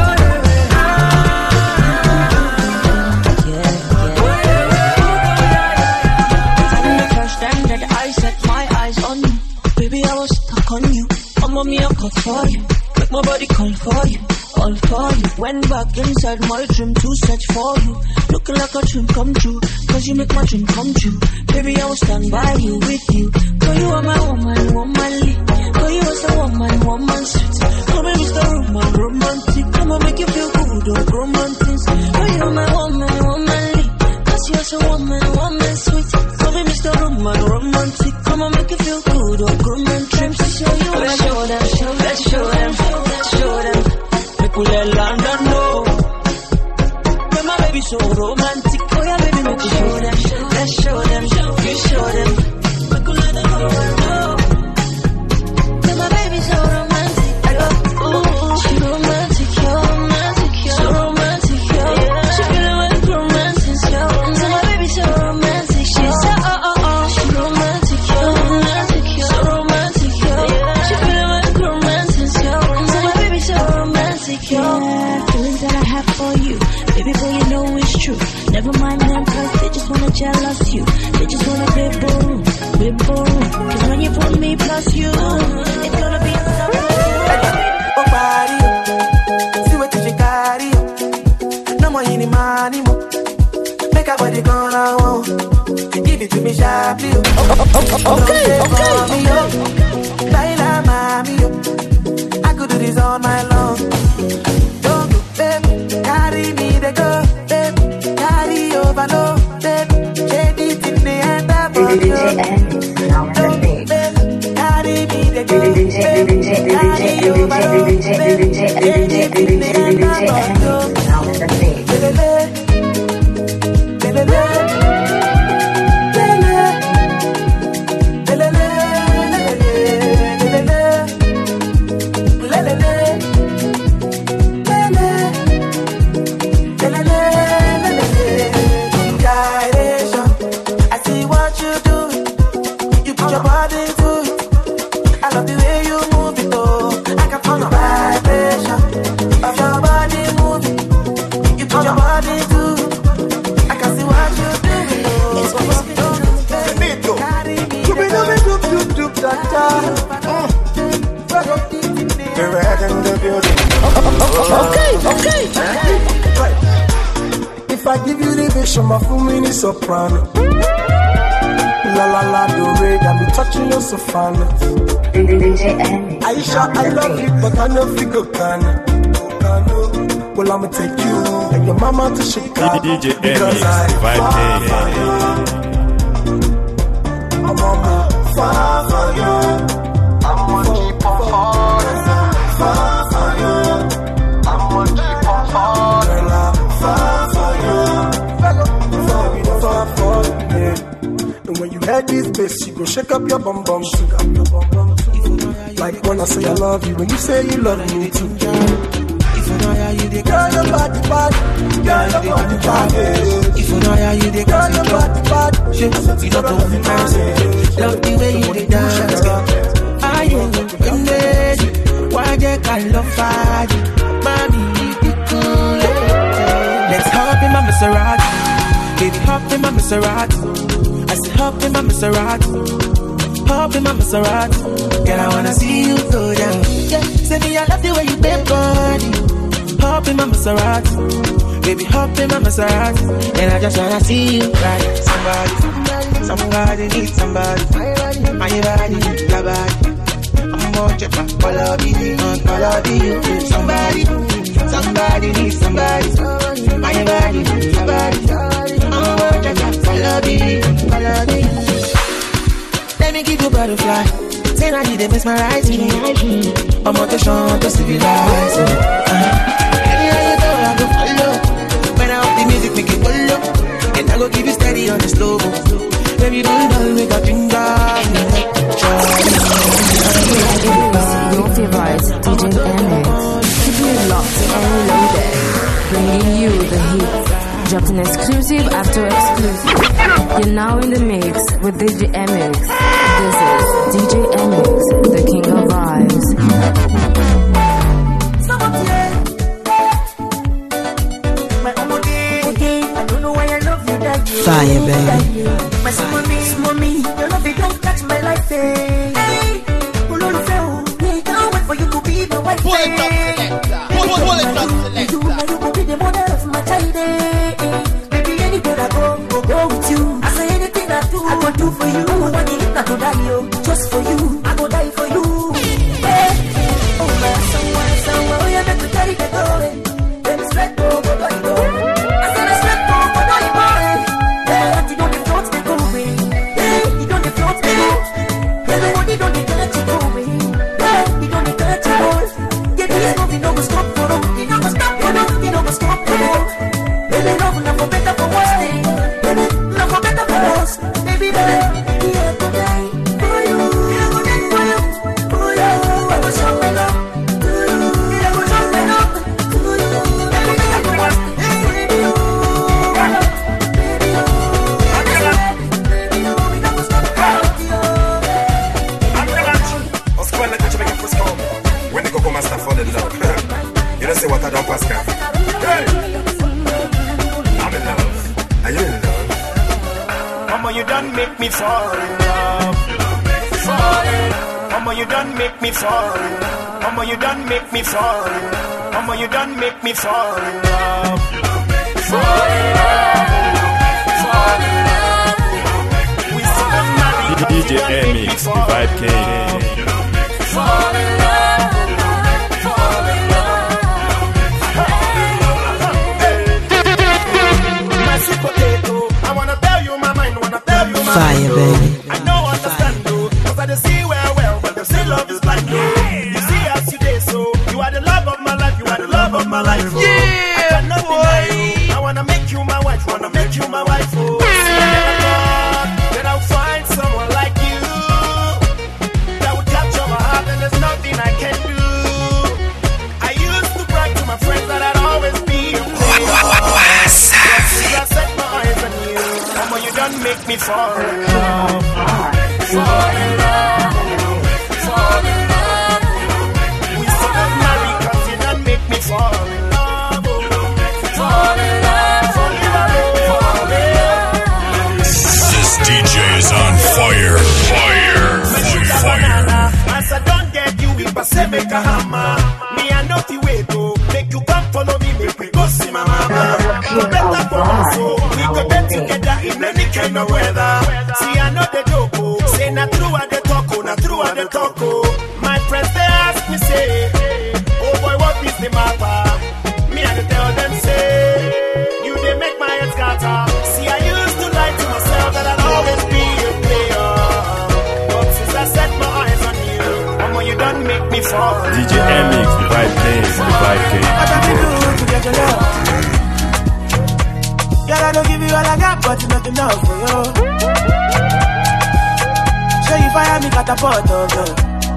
On you, I'm on me, I'll call for you. Make my body call for you, all for you. Went back inside my dream to search for you. Looking like a dream come true, cause you make my dream come true. Baby, I will stand by you, with you. Cause you are my woman, womanly. Cause you are so woman, woman sweet. Come and Mister Roman, romantic. Come and make you feel good, oh, romantic. Cause you are my woman, womanly. Cause you are so woman, woman sweet. Come and Mister Roman, romantic. Come and make you feel good, oh, romantic. Show you, let's show them, show, let's show them, let's show them. Make we let London know. When my baby so romantic, oh yeah, baby, make you show them, let's show them, you show them. Make we let the whole world know. When my baby so romantic, oh, ooh, she romantic, you're romantic, you're so romantic, you're yeah. She feeling like romantic, you're romantic. So my baby so romantic, she's so oh oh oh, she romantic, you're romantic, you're so romantic. Yeah, feelings that I have for you, baby boy, you know it's true. Never mind them, cause they just wanna jealous you. They just wanna be boom, be boom. Cause when you put me plus you, it's gonna be a Oh, body, see what you got, no more any money, make a body gonna want. Give it to me sharply, oh, okay, okay. Baila, mami, I could do this all night long. Don't go, baby, carry me, they go, baby, carry over, no, baby, shade it in the end of the day. Don't go, baby, carry me, they go, baby, carry over, no, baby, shade it in the end of the day. Baby, baby, baby, show my full mini soprano. La la la do re, got me touching your soprano. Aisha, I love you, but I know figure can. Well, I'ma take you and your mama to Chicago. D J because I Vibe fall for you. I'm gonna fall for you. I'm gonna keep on falling. Fall for you. I'm gonna keep on falling. Fall for you. Fall me, fall for me. And when you hear this bass, you go shake up your bum bum. Like when I say I love you, when you say you love me too. Girl, your body bad. Girl, your body bad. If you know how you dey Girl, your body bad. you don't know the person. Love the way you dey dance, girl. I am in bed. Why they call love fire? Mommy, be cool. Let's hop in my Maserati. Baby, hop in my Maserati. I said hop in my Maserati. Hop in my Maserati. Girl, I wanna see you go down. Yeah, say me I love the way you bend body. Hop in my Maserati, baby, hop in my Maserati, and I just wanna see you right. Somebody, somebody needs somebody. My body, your body. I'm gonna check my quality, my quality. Somebody, somebody needs somebody. My body, your body. I'm gonna check my quality, quality. Let me give you butterfly. Say now you dey mesmerize me. I'm on the show to civilize. Uh-huh. I go follow. When I up the music, make it follow. And I go give you steady on the slow. Baby, don't know make a finger. Your favorite D J Emix. Keep you locked and loaded. Bringing you the hits. Dropping exclusive after exclusive. You're now in the mix with D J Emix. This is D J Emix, the king of vibes. Fire, baby. My mommy, mommy, your love it don't touch my life. Hey, Ululu, can't wait for you to be my wife. Pull it up, selector. Pull it up, selector. You know you will be the mother of my child. Baby, anywhere I go, go go with you. I say anything I do, I go do for you. I want it not to die, yo, just for you. I go die for you. Hey, oh my, someone, someone, oh yeah, make me carry the door. Baby, straight go, go go go. I said I straight go, go go go. Me fall in love, fall in love, fall in love. We still married. D J Emix, the Vibe King. Fall in love, fall in love. My sweet potato, I wanna tell you my mind, wanna tell you my Fire, baby. I know understand though, cause I don't see well well, but they say love is blind though. You see as you did so, you are the love of my life, you are the love of my life. Oh. Yeah, I cannot deny you. I wanna make you my wife, wanna make you my wife. Oh, I never thought that I'll find someone like you that would capture my heart, and there's nothing I can do. I used to brag to my friends that I'd always be a fool. Since I set my eyes on you, mama, you done make me fall in love, fall in love, fall in love. We still not married 'cause you done make me fall in love, fall in love, fall in love, fall in love. This D J is on fire, fire, fire. As I don't get you, if I say make a hammer, me I know the way to make you come follow me, make we go see my mama. You better for us, so we go like no weather. See, I know the joke, oh. Say, not true at the talk, oh, not true at the talk, oh. My friends, they ask me, say, oh boy, what is the matter? Me, I tell them, say, you, they make my head scatter. See, I used to lie to myself that I'd always be a player. But since I set my eyes on you, mama, you done make me fall. D J Mix, the vibe king, the vibe king. What can we do to get your love? Girl, I don't give you all I got, but it's not enough for you. Say you fire me, catapult of you.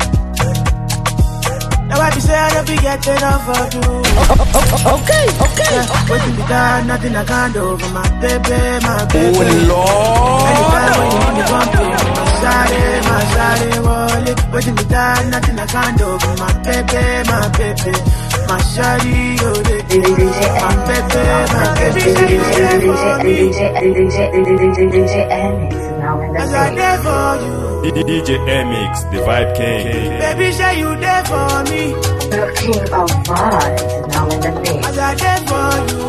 Now I be say I don't be getting enough of you. Okay, okay. Yeah, waiting be done, nothing I can't do for my baby, my baby. Oh Lord. Anytime when you need me, come to my shawty, my shawty, wallet. Waiting be done, nothing I can't do for my baby, my baby. My shawty, oh, my baby, my baby. D J Mix now in the As I there for you. D J Mix, the vibe king. Baby, say you there for me. The king of vibes now in the mix. As I there for you.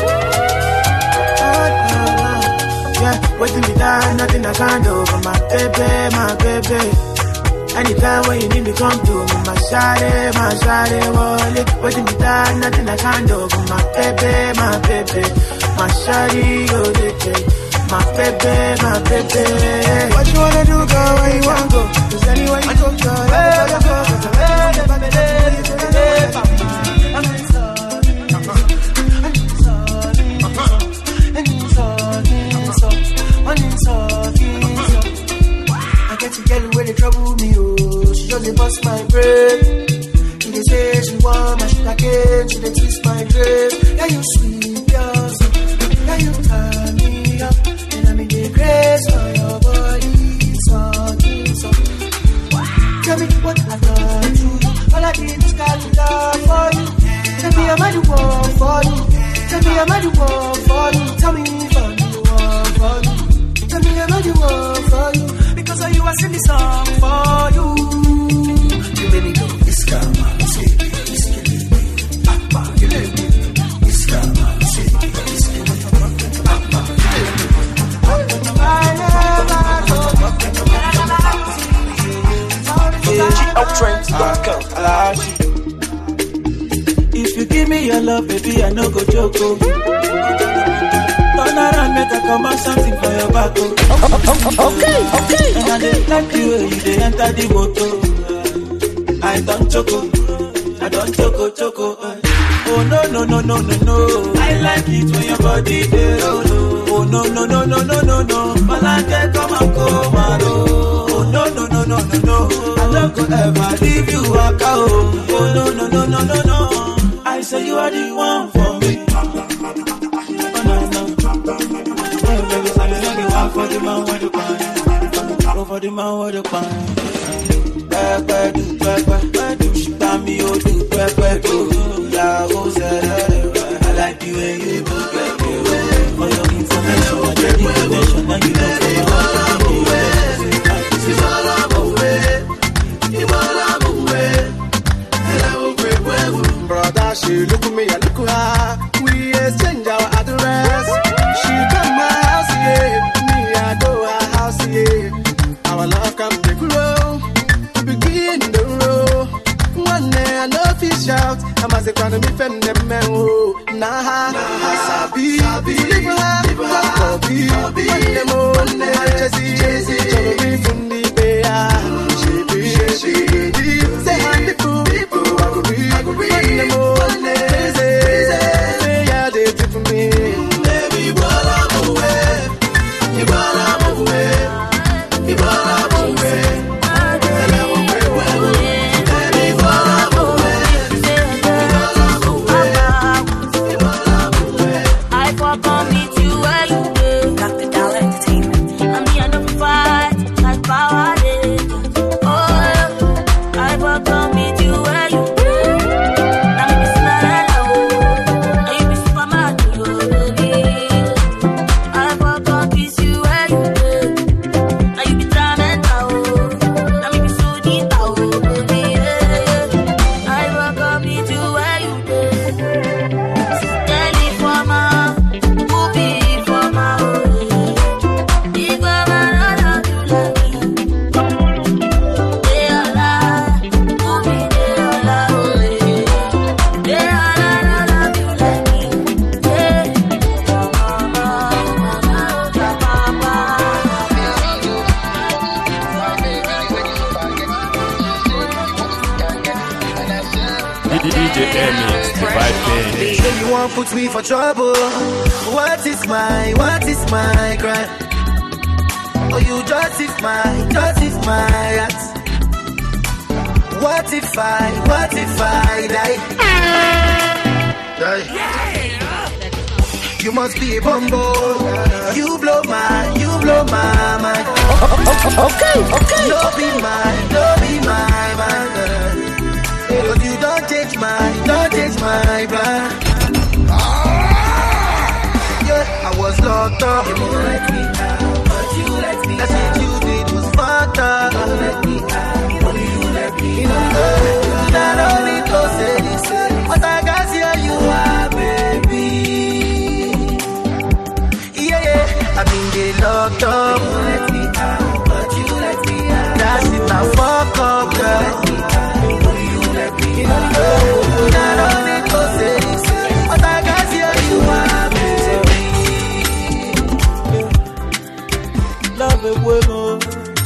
Oh, no, no. Yeah, waiting me down, nothing I can't do for my baby, my baby. Anytime when you need me, come to me, my shawty, my shawty, wallet. Waiting me down, nothing I can't do for my baby, my baby. My shawty, oh, they my baby, my baby. What you wanna do, girl? Where you wanna go? Cause anywhere you go, girl, where you go? Cause I'm ready, baby, I get to get where they trouble me, oh. She just bust my brain. She dey say she want my shit again. She dey twist my drape. Yeah, you sweet, girl. Yeah, you turn me up. And I'm in the grace for your body. So, so. Tell me what I've done to you. All I did is got love for you. Tell me I'm the one for you. Tell me I'm the one for you. Tell me if I'm the one for you. Tell me I'm the one for you. Because of you I sing this song for you. You made me go, it's karma, say it's killing me. Akbar, you let me. It's karma, say it's killing me. Akbar, you let me. I never thought if you give me your love, baby, I no go joke. Turn around, make I come out something for your back. Okay, okay. And I dey like you, you dey enter the motor. I don't choco, I don't choco choco. Oh no no no no no no. I like it when your body dey roll. Oh no no no no no no no. Malake come and come and oh no no no no no no. I don't go ever leave you a cow. Oh no no no no no no. I say you are the one for me. Oh no no. Oh baby, I know you want for the man with the pan. Go for the man with the pan. Pepe do pepe do. She buy me oh do pepe do. Yeah, go say I like the way you do pepe. For your information, I get the information. Now you know for your heart. Brother, she look at me, I look at her. We exchange our address. She come my house, yeah. Me, I go her house, yeah. Our love can take grow. Begin the row. One day I know fish out. I must have found me from them men. Nah, nah, sabi, sabi. Live her, live her. Copy, copy. One day more, one day I just see, just see. Follow me from the bay. She be, she be. Say hi, people, people. I go be, I go be. One day more, one day crazy. Say yeah, they tip for me. Baby, while I'm away, you while I'm away, you while I'm away. put me for trouble. What is my, what is my crime? Oh, you justify, justify act. What if I, what if I die? Die. You must be a bumbo. You blow my, you blow my mind. Okay, okay. No be mine, no be my mind. But you don't change my, don't change my plan. Yeah, I was locked up. You won't let me out, but you let me out. That shit you did was fucked up. You won't let me out, but you let me out. I don't need to say this, but I can see you are, baby. Yeah, yeah, I've been get locked up. You won't let me out, but you let me out. That's it, I fuck up, girl. You let me out, but you let me out. I don't need to say this, but I can see you are, baby. Love it, women.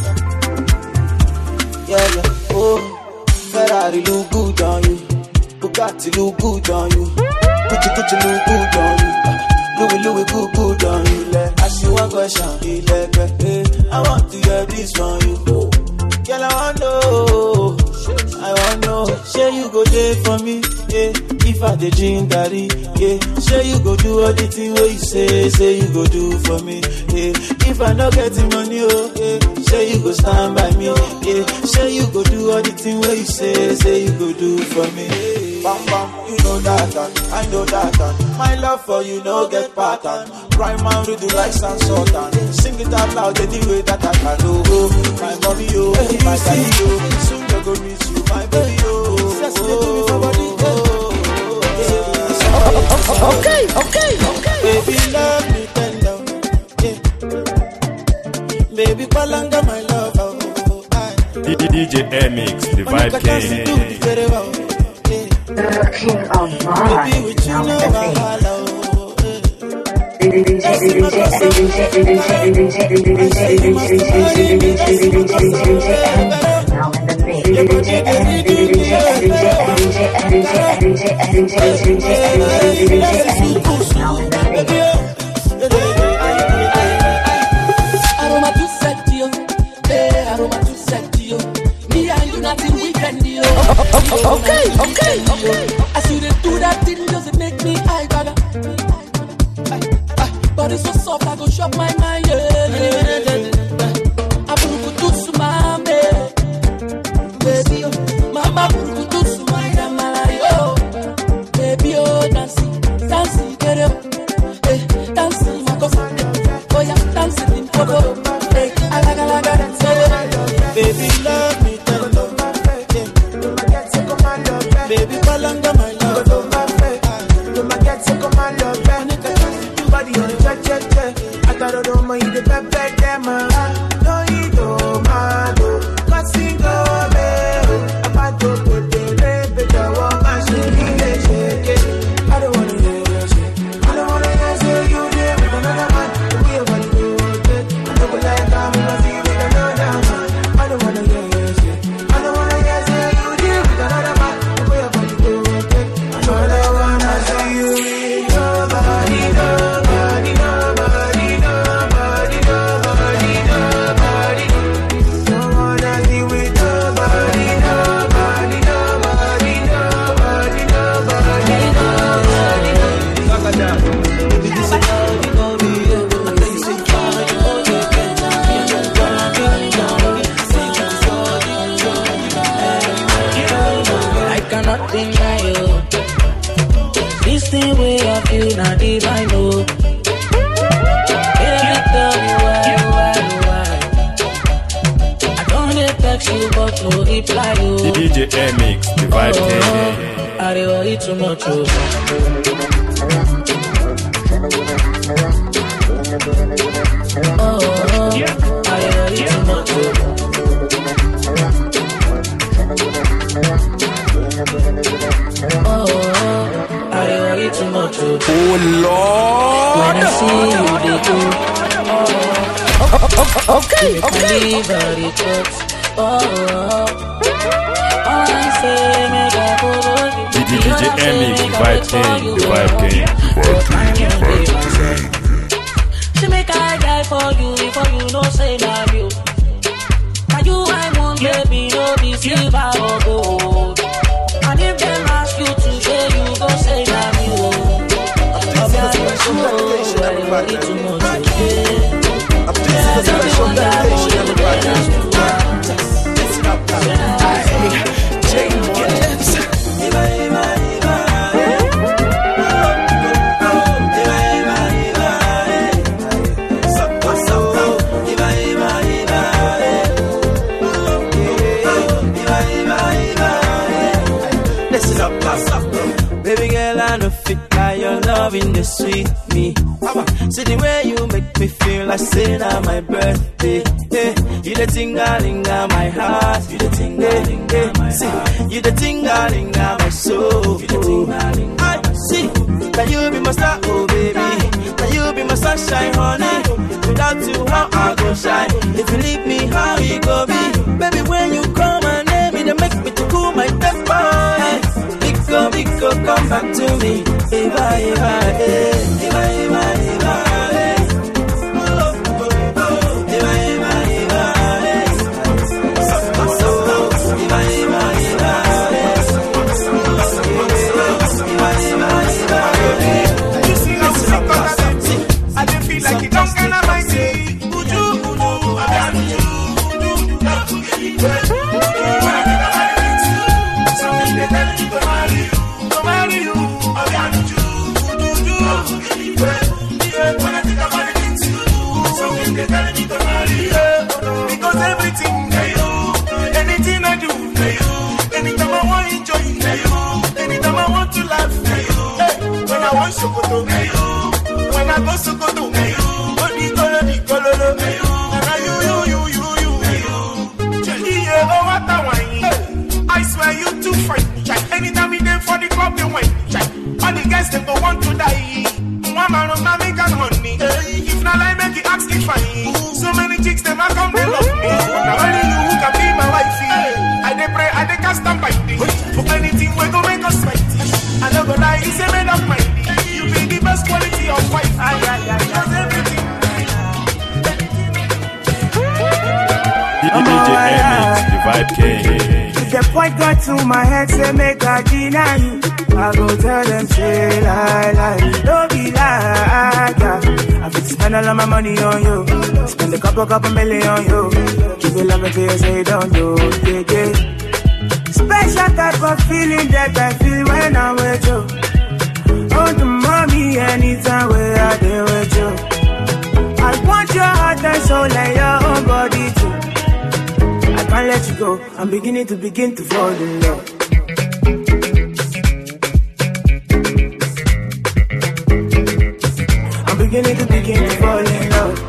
Yeah, yeah, oh. Ferrari look good on you. Bugatti look good on you. Gucci, Gucci look good on you. Louis, Louis good, good on you. Like, I see one question, like, hey, I want to hear this from you. Girl, I want to know. I want to know. Say you go there for me, yeah. If I dey drink daddy, yeah. Say you go do all the thing where you say, say you go do for me, yeah. If I not getting money, oh, yeah. Say you go stand by me, yeah. Say you go do all the thing where you say, say you go do for me, yeah. Bam bam, you know that and I know that and my love for you no get pattern. Rhyme man with the like and sultan. Sing it out loud any way that I can. Oh, oh. My mommy, oh, hey, my daddy, oh. Soon I go reach you, my baby, oh. Just oh, do me for body, oh, oh, oh. Okay, okay, okay. Baby, love me tender, yeah. Baby, palanga my love, oh, oh, D J M X, the Vibe King. The king of vibes, now in the Aroma too sexy, yeah, aroma too sexy, me and you nothing we can do. Okay, okay, okay. As you do that thing, does it make me high, bagger? But it's so soft, I go shock my mind, yeah, yeah, yeah. I put to sumame, baby, oh. Mama put to sumame, oh, baby, oh, dancing, dancing, get up, hey, dancing, my cousin, oh yeah, dancing in photo, hey, I like, I like, I dance, baby, love me tender, yeah. Baby, palanga my love, don't my get so come and love, body on the check, check, check. I thought I don't mind the pep, pep, them, no, you don't, man, cause you go, baby. About to put the baby, the woman, she need a shake it. I don't wanna hear you shake. I don't wanna hear you there with another man. We are gonna do it. I don't like I'm gonna see with another man. I don't wanna hear you shake. I don't wanna hear you there with another man. We are gonna do it. I don't wanna see you with nobody, nobody, nobody, nobody, nobody, nobody. Don't wanna see with nobody, nobody, nobody, nobody, nobody, nobody. baby, this is how you know me, yeah. I tell you, say you fine, you know you get me. And you're gonna be on me. Say you just all you know. I cannot deny you. This thing way I feel not divine, no. Can I tell you why, why, why? I don't text you, but no reply you. D J M X, the Vibe King. I don't worry too much, oh. Oh, I don't worry too much, oh. Oh, I don't worry too much, oh. Oh Lord! When I see you, they go. Oh, okay, okay. Believe how it works. oh, oh. Oh, I say, make I follow you. D J Emix, the Vibe King, the Vibe King. She make I die for you, before you know say love you. Now you I want, baby, no be silver or gold. And if them ask you to say you go say love you. I'm not sure, everybody too much. I'm just a special dedication, everybody. Baby girl, I know fit by your loving the sweet me. See the way you make me feel, I say now my birthday. Hey, you the tingling on my heart, you the tingling on my heart. You the tingling on my soul. You the tingling. I see that you be my star, oh baby. That you be my sunshine, honey. Without you, how I go shine? If you leave me, how you go be? Baby, when you come and name me, they make me to cool my temper. Biko, Biko, come back to me. Eva, Eva, eh. Eva, Eva, Eva, eh. Oh, oh, oh. Eva, Eva, Eva, eh. Oh, oh. Eva, Eva, Eva, eh. Eva, Eva, Eva, eh. You see how sick of that? I don't feel like it don't get on my seat. Uju, uju, I got uju, uju, got to get it wet. When I get a marry you, something they tell me to marry you, to marry you. I got uju, uju, got to get it wet. When I think about it, something they tell me to marry you. Because everything they you, anything I do they you, anytime I want to enjoy they you, anytime I want to laugh they you. When I want Sokoto they you, when I go Sokoto they you, body color the color they you, and I you you you you you they you. Yeah, oh what a wine! I swear you too fine. Anytime we there for the club they wine. All the guys they go want to die. One man of my make money. If not I make it ask it fine. So many chicks them a come they love me. Now only you who can be my wifey. I dey pray I dey cast and bite it. For anything we go make us fight. I don't go lie, it's a made up mind. You be the best quality of wife. I cause everything. D J Emix, the Vibe King. If the point got to my head, say make I deny you. I go tell them, say lie, lie. Don't be like that. I fit spend all of my money on you. Spend a couple, couple million on you. Give you love until you say don't do, yeah, yeah. Special type of feeling that I feel when I'm with you. Oh, the mommy, anytime where I deal with you. I want your heart and soul and your own body too. I can't let you go. I'm beginning to begin to fall in love. I'm beginning to begin to fall in love.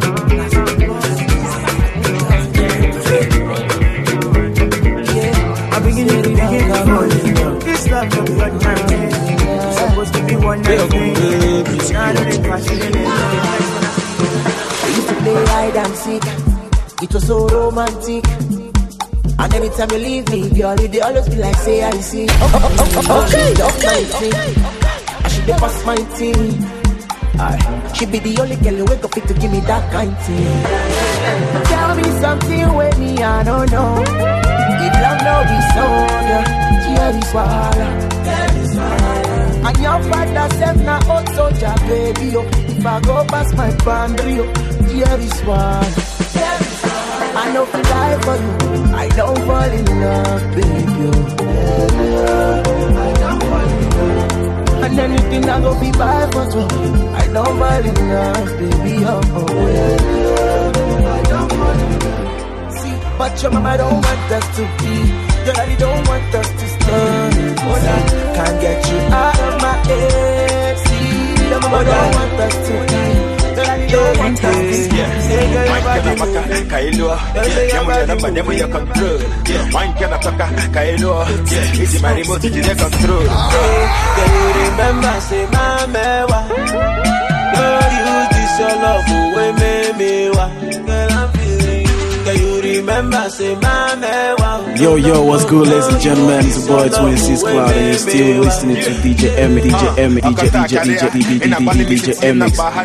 I'm beginning to begin to fall in love. This love don't be one night thing. It's supposed to be one night thing. Now I know they catch it in it. I used to play hide and seek. It was so romantic. And anytime you leave me, girl, they always be like, say I see. Oh, oh, oh, oh, okay, okay, okay. I should be past my team. Aye. She be the only girl who wake up fit to give me that kind thing. Tell me something with me, I don't know. If love no be sound, here is why. And your father said na old soldier, baby. Oh. If I go past my boundary, oh, here is why. I know to die for you. I don't fall in love, baby. I don't fall in love. And anything I go be by for so. I don't fall in love, baby. Oh, oh. I don't fall in love. See, but your mama don't want us to be. Your daddy don't want us to stay. Oh, I can't get you out of my head. See, your mama don't want us to be. Don't want us to stay. Kailua, yeah, number never your control. Yeah, one can attack Kailua. Yeah, it's my remote to the control. Can you remember, say, Mama, girl, use this your love, who made me wa. Girl, I'm feeling you. Can you remember? remember, say, mama, wow. Yo, yo, what's good, ladies and gentlemen? It's your boy twenty-six Cloud, and you're still listening to D J M, D J M, D J, D J, D J, D J, D J M X. Fire,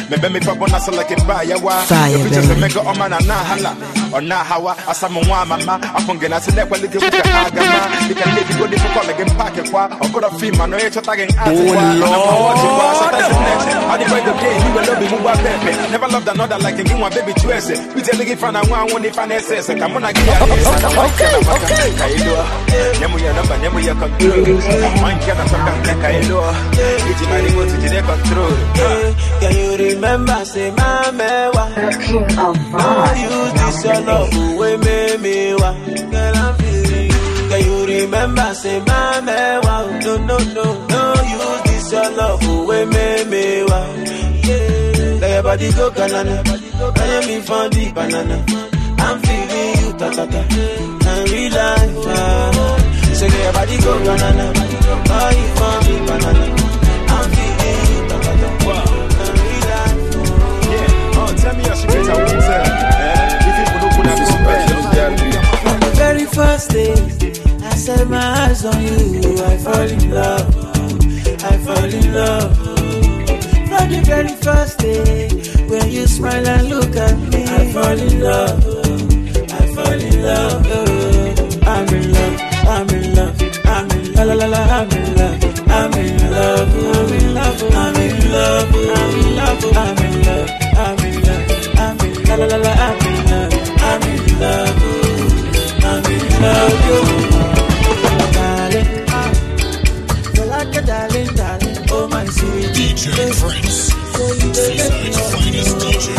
never loved another like a game one baby dress. We tell you from one one if I say come on again. Okay, okay. Nemu ya number, nemu ya control. Man can talk like I do. It's my remote to the control. Can you remember say mama wa? King of Vibes. Use this your love we make me wa. Girl I'm feeling. Can you remember say mama wa? No no no no. Use this your love we make me wa. Let your body go banana. I am in for the banana. I'm feeling you ta ta ta. And real life. So let your body go banana. Buy you for me banana. I'm feeling you ta ta ta. And real life. Yeah. Oh, tell me your secret. I won't tell. If you put up this special, on the very first day, I set my eyes on you. I fall in love. I fall in love. From the very first day, when you smile and look at me, I fall in love. I fall in love. I'm in love. I'm in love. I'm in la la la la. I'm in love. I'm in love. I'm in love. I'm in love. I'm in love. I'm in love. I'm in love. I'm in la la la la. I'm in love. I'm in love. I'm in love. Darling, you're like a darling, darling. Oh my sweet D J Prince, Seaside's finest D J.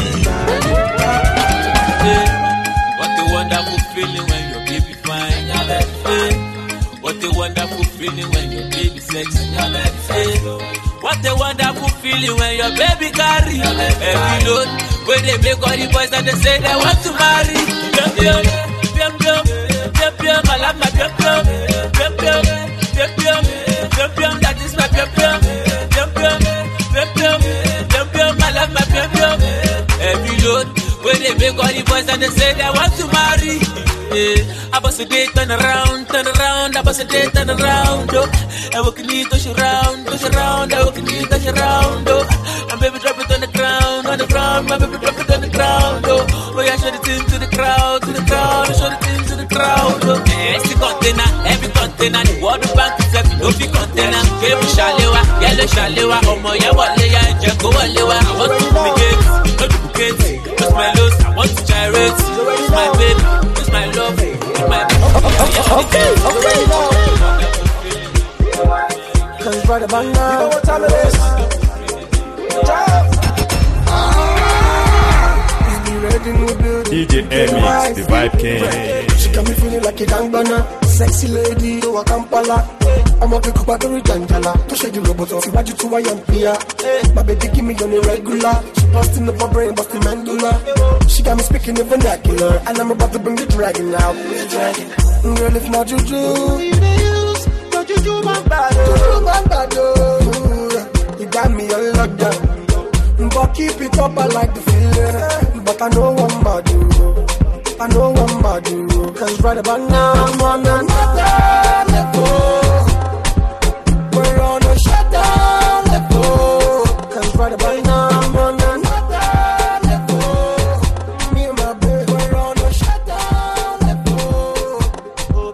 What a wonderful feeling when your baby fine. Hey, what a wonderful feeling when your baby sexy. Hey, what a wonderful feeling when your baby carry every load. When they make all the boys and they say they want to marry. Pium pium, pium pium, pium pium. I love my pium pium, pium pium, pium pium, pium pium. That is my pium pium, pium pium, pium pium, pium pium. I love my pium pium. Every load. When they make all the boys and they say they want to marry. Yeah. I bust a day, turn around, turn around. I bust a day, turn around. Oh. I walk in it, touch around, touch around. I walk in it, touch around. Oh. And baby drop it on the ground, on the ground. My baby drop it on the ground. Oh, oh yeah, show the thing to the crowd, to the crowd. Show the thing to the crowd. Oh. Every container, every container. The World Bank is every no big container. Baby shalewa, yellow shalewa. Omo ya wale ya, jeko walewa. I want to be gates, no duplicates. Just my lows, I want to gyrate. It's my baby, it's my love, it's my baby. Okay, okay, now. Cause right about now, you know what time it is? D J M X, the Vibe King. She got me feeling like a gangbana. Sexy lady, you a Kampala. I'm a big battery janjala. To shade you robot off, you want you to a young Pia. My baby give me on a regular. She busting up my brain, busting mandula. She got me speaking the vernacular. And I'm about to bring the dragon out. Girl, if not juju, you use, not juju my bad. Juju my bad, you got me on lockdown. But keep it up, I like the feeling. But I know I'm mad, I know I'm mad, cause right about now I'm on another level. We're on a shutdown level. Cause right about now I'm on another level. Me and my baby, we're on a shutdown level. Oh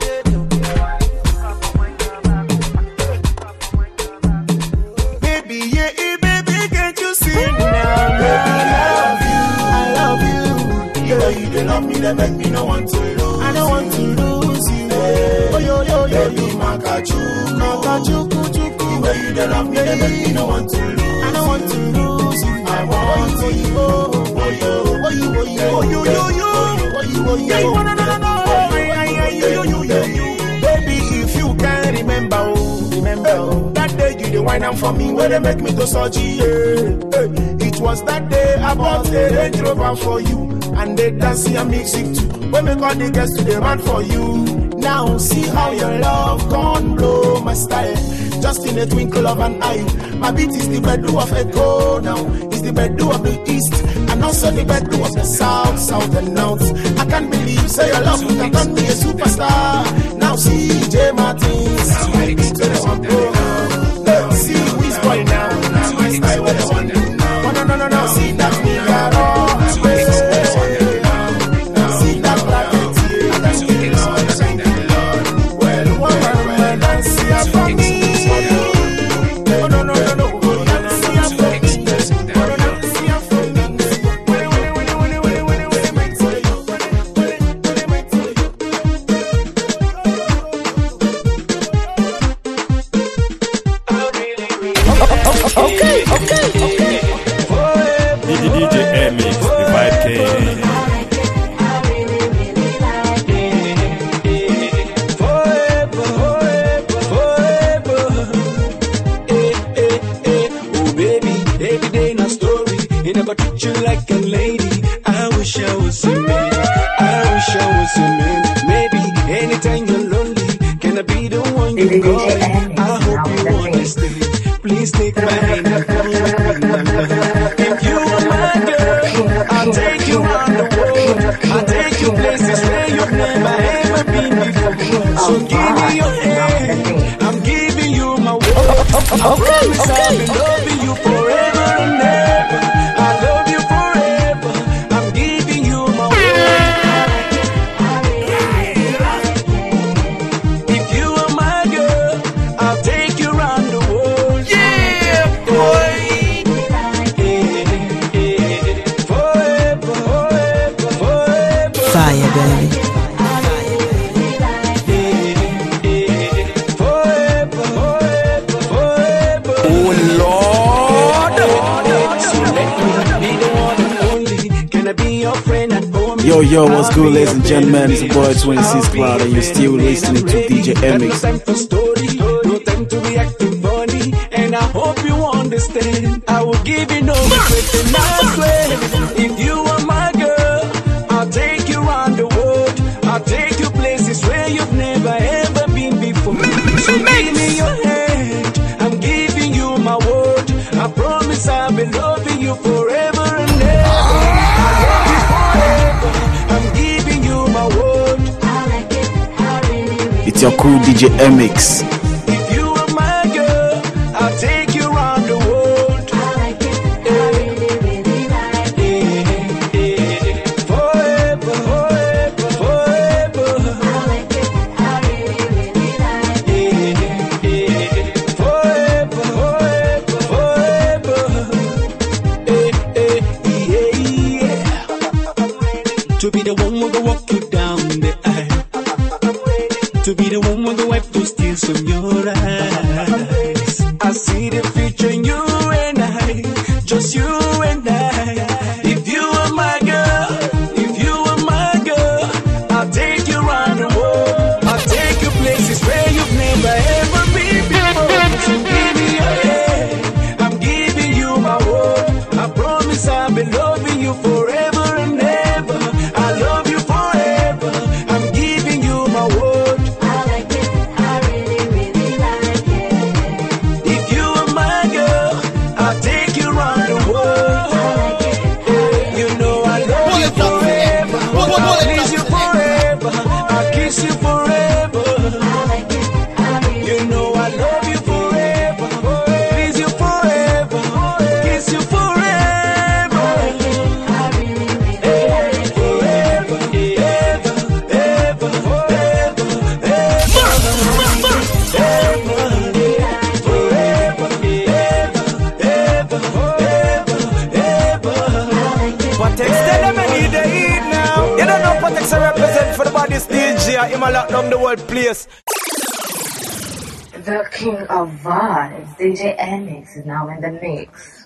baby, baby, yeah, baby, can't you see now? Baby, I love you, I love you. Yeah, you don't love me, that make me no want to lose. I don't want to lose you. Hey, oh yo yo yo, baby, makachu, makachu, kuchu, kuchu. The way you don't love me, that make me no want to lose. I don't want to lose you. I want you, oh oh yo, oh you, oh you, oh you, yo yo, oh you, oh you. Yeah, you wanna know, know, you, you, you, you, you. Baby, if you can remember, oh, remember, oh, that day you the wine and for me, where they make me go surgery. Yeah. It was that day I bought a Range Rover for you. And they dance and music too. When we call the girls to the run for you. Now see how your love gone blow my style. just in a twinkle of an eye. My beat is the bedroom of Echo now. It's the bedroom of the east, and also the bedroom of the south, south and north. I can't believe, say your love would have done me a superstar. Now C J Martins, my beat where they want to go. Let's see who is boy now. Now my style where they want to go. No, no, no, no, no, see that nigga raw. See that black and well, woman, dance here for me. No, no, no, no, no, dance here for me. Dance here for me. Okay, okay, okay. D J M X, the Vibe King. Treat you like a lady. I wish I was a man. I wish I was a man. Maybe anytime you're lonely, can I be the one you call? I hope you understand. Please take my hand and hold me. If you are my girl, I'll take you around the world. I'll take you places where you've never ever been before. So give me your hand. I'm giving you my word. I promise I'll be loving you forever and ever. Yo, yo, what's good, ladies and gentlemen? It's your boy twenty-six Cloud, and you're still listening to D J M X. No time for story, no time to be acting funny, and I hope you understand. I will give you no regret, and I swear, if you are my girl, I'll take you around the world. I'll take you places where you've never ever been before. So give me your hand, I'm giving you my word. I promise I'll be loving you forever and ever. It's your cool D J M X. If you are my girl, I'll take you around the world. I like it, I really, really like it. Forever, forever, forever. I like it, I really, really like it. Forever, forever, forever. Yeah, yeah. To be the one who go walk you down the aisle. To be the one with the wipe those tears from your eyes. I see the future in you and I, just you and I. If you are my girl, if you are my girl, I'll take you around the world. I'll take you places where you've never ever been before. So give me your hand, I'm giving you my word. I promise I'll be loving you forever and ever. I love you forever, I'm giving you my word. Kiss you forever. I like it. I really you know I love you forever. Please you forever. Kiss you forever. I like it. I really, really like it. Forever, ever, ever, ever, ever, ever, ever. But extend them any day now. You don't know what I represent for the body's D J. I'm a lock down the whole place. The king of vibes, D J M X, is now in the mix.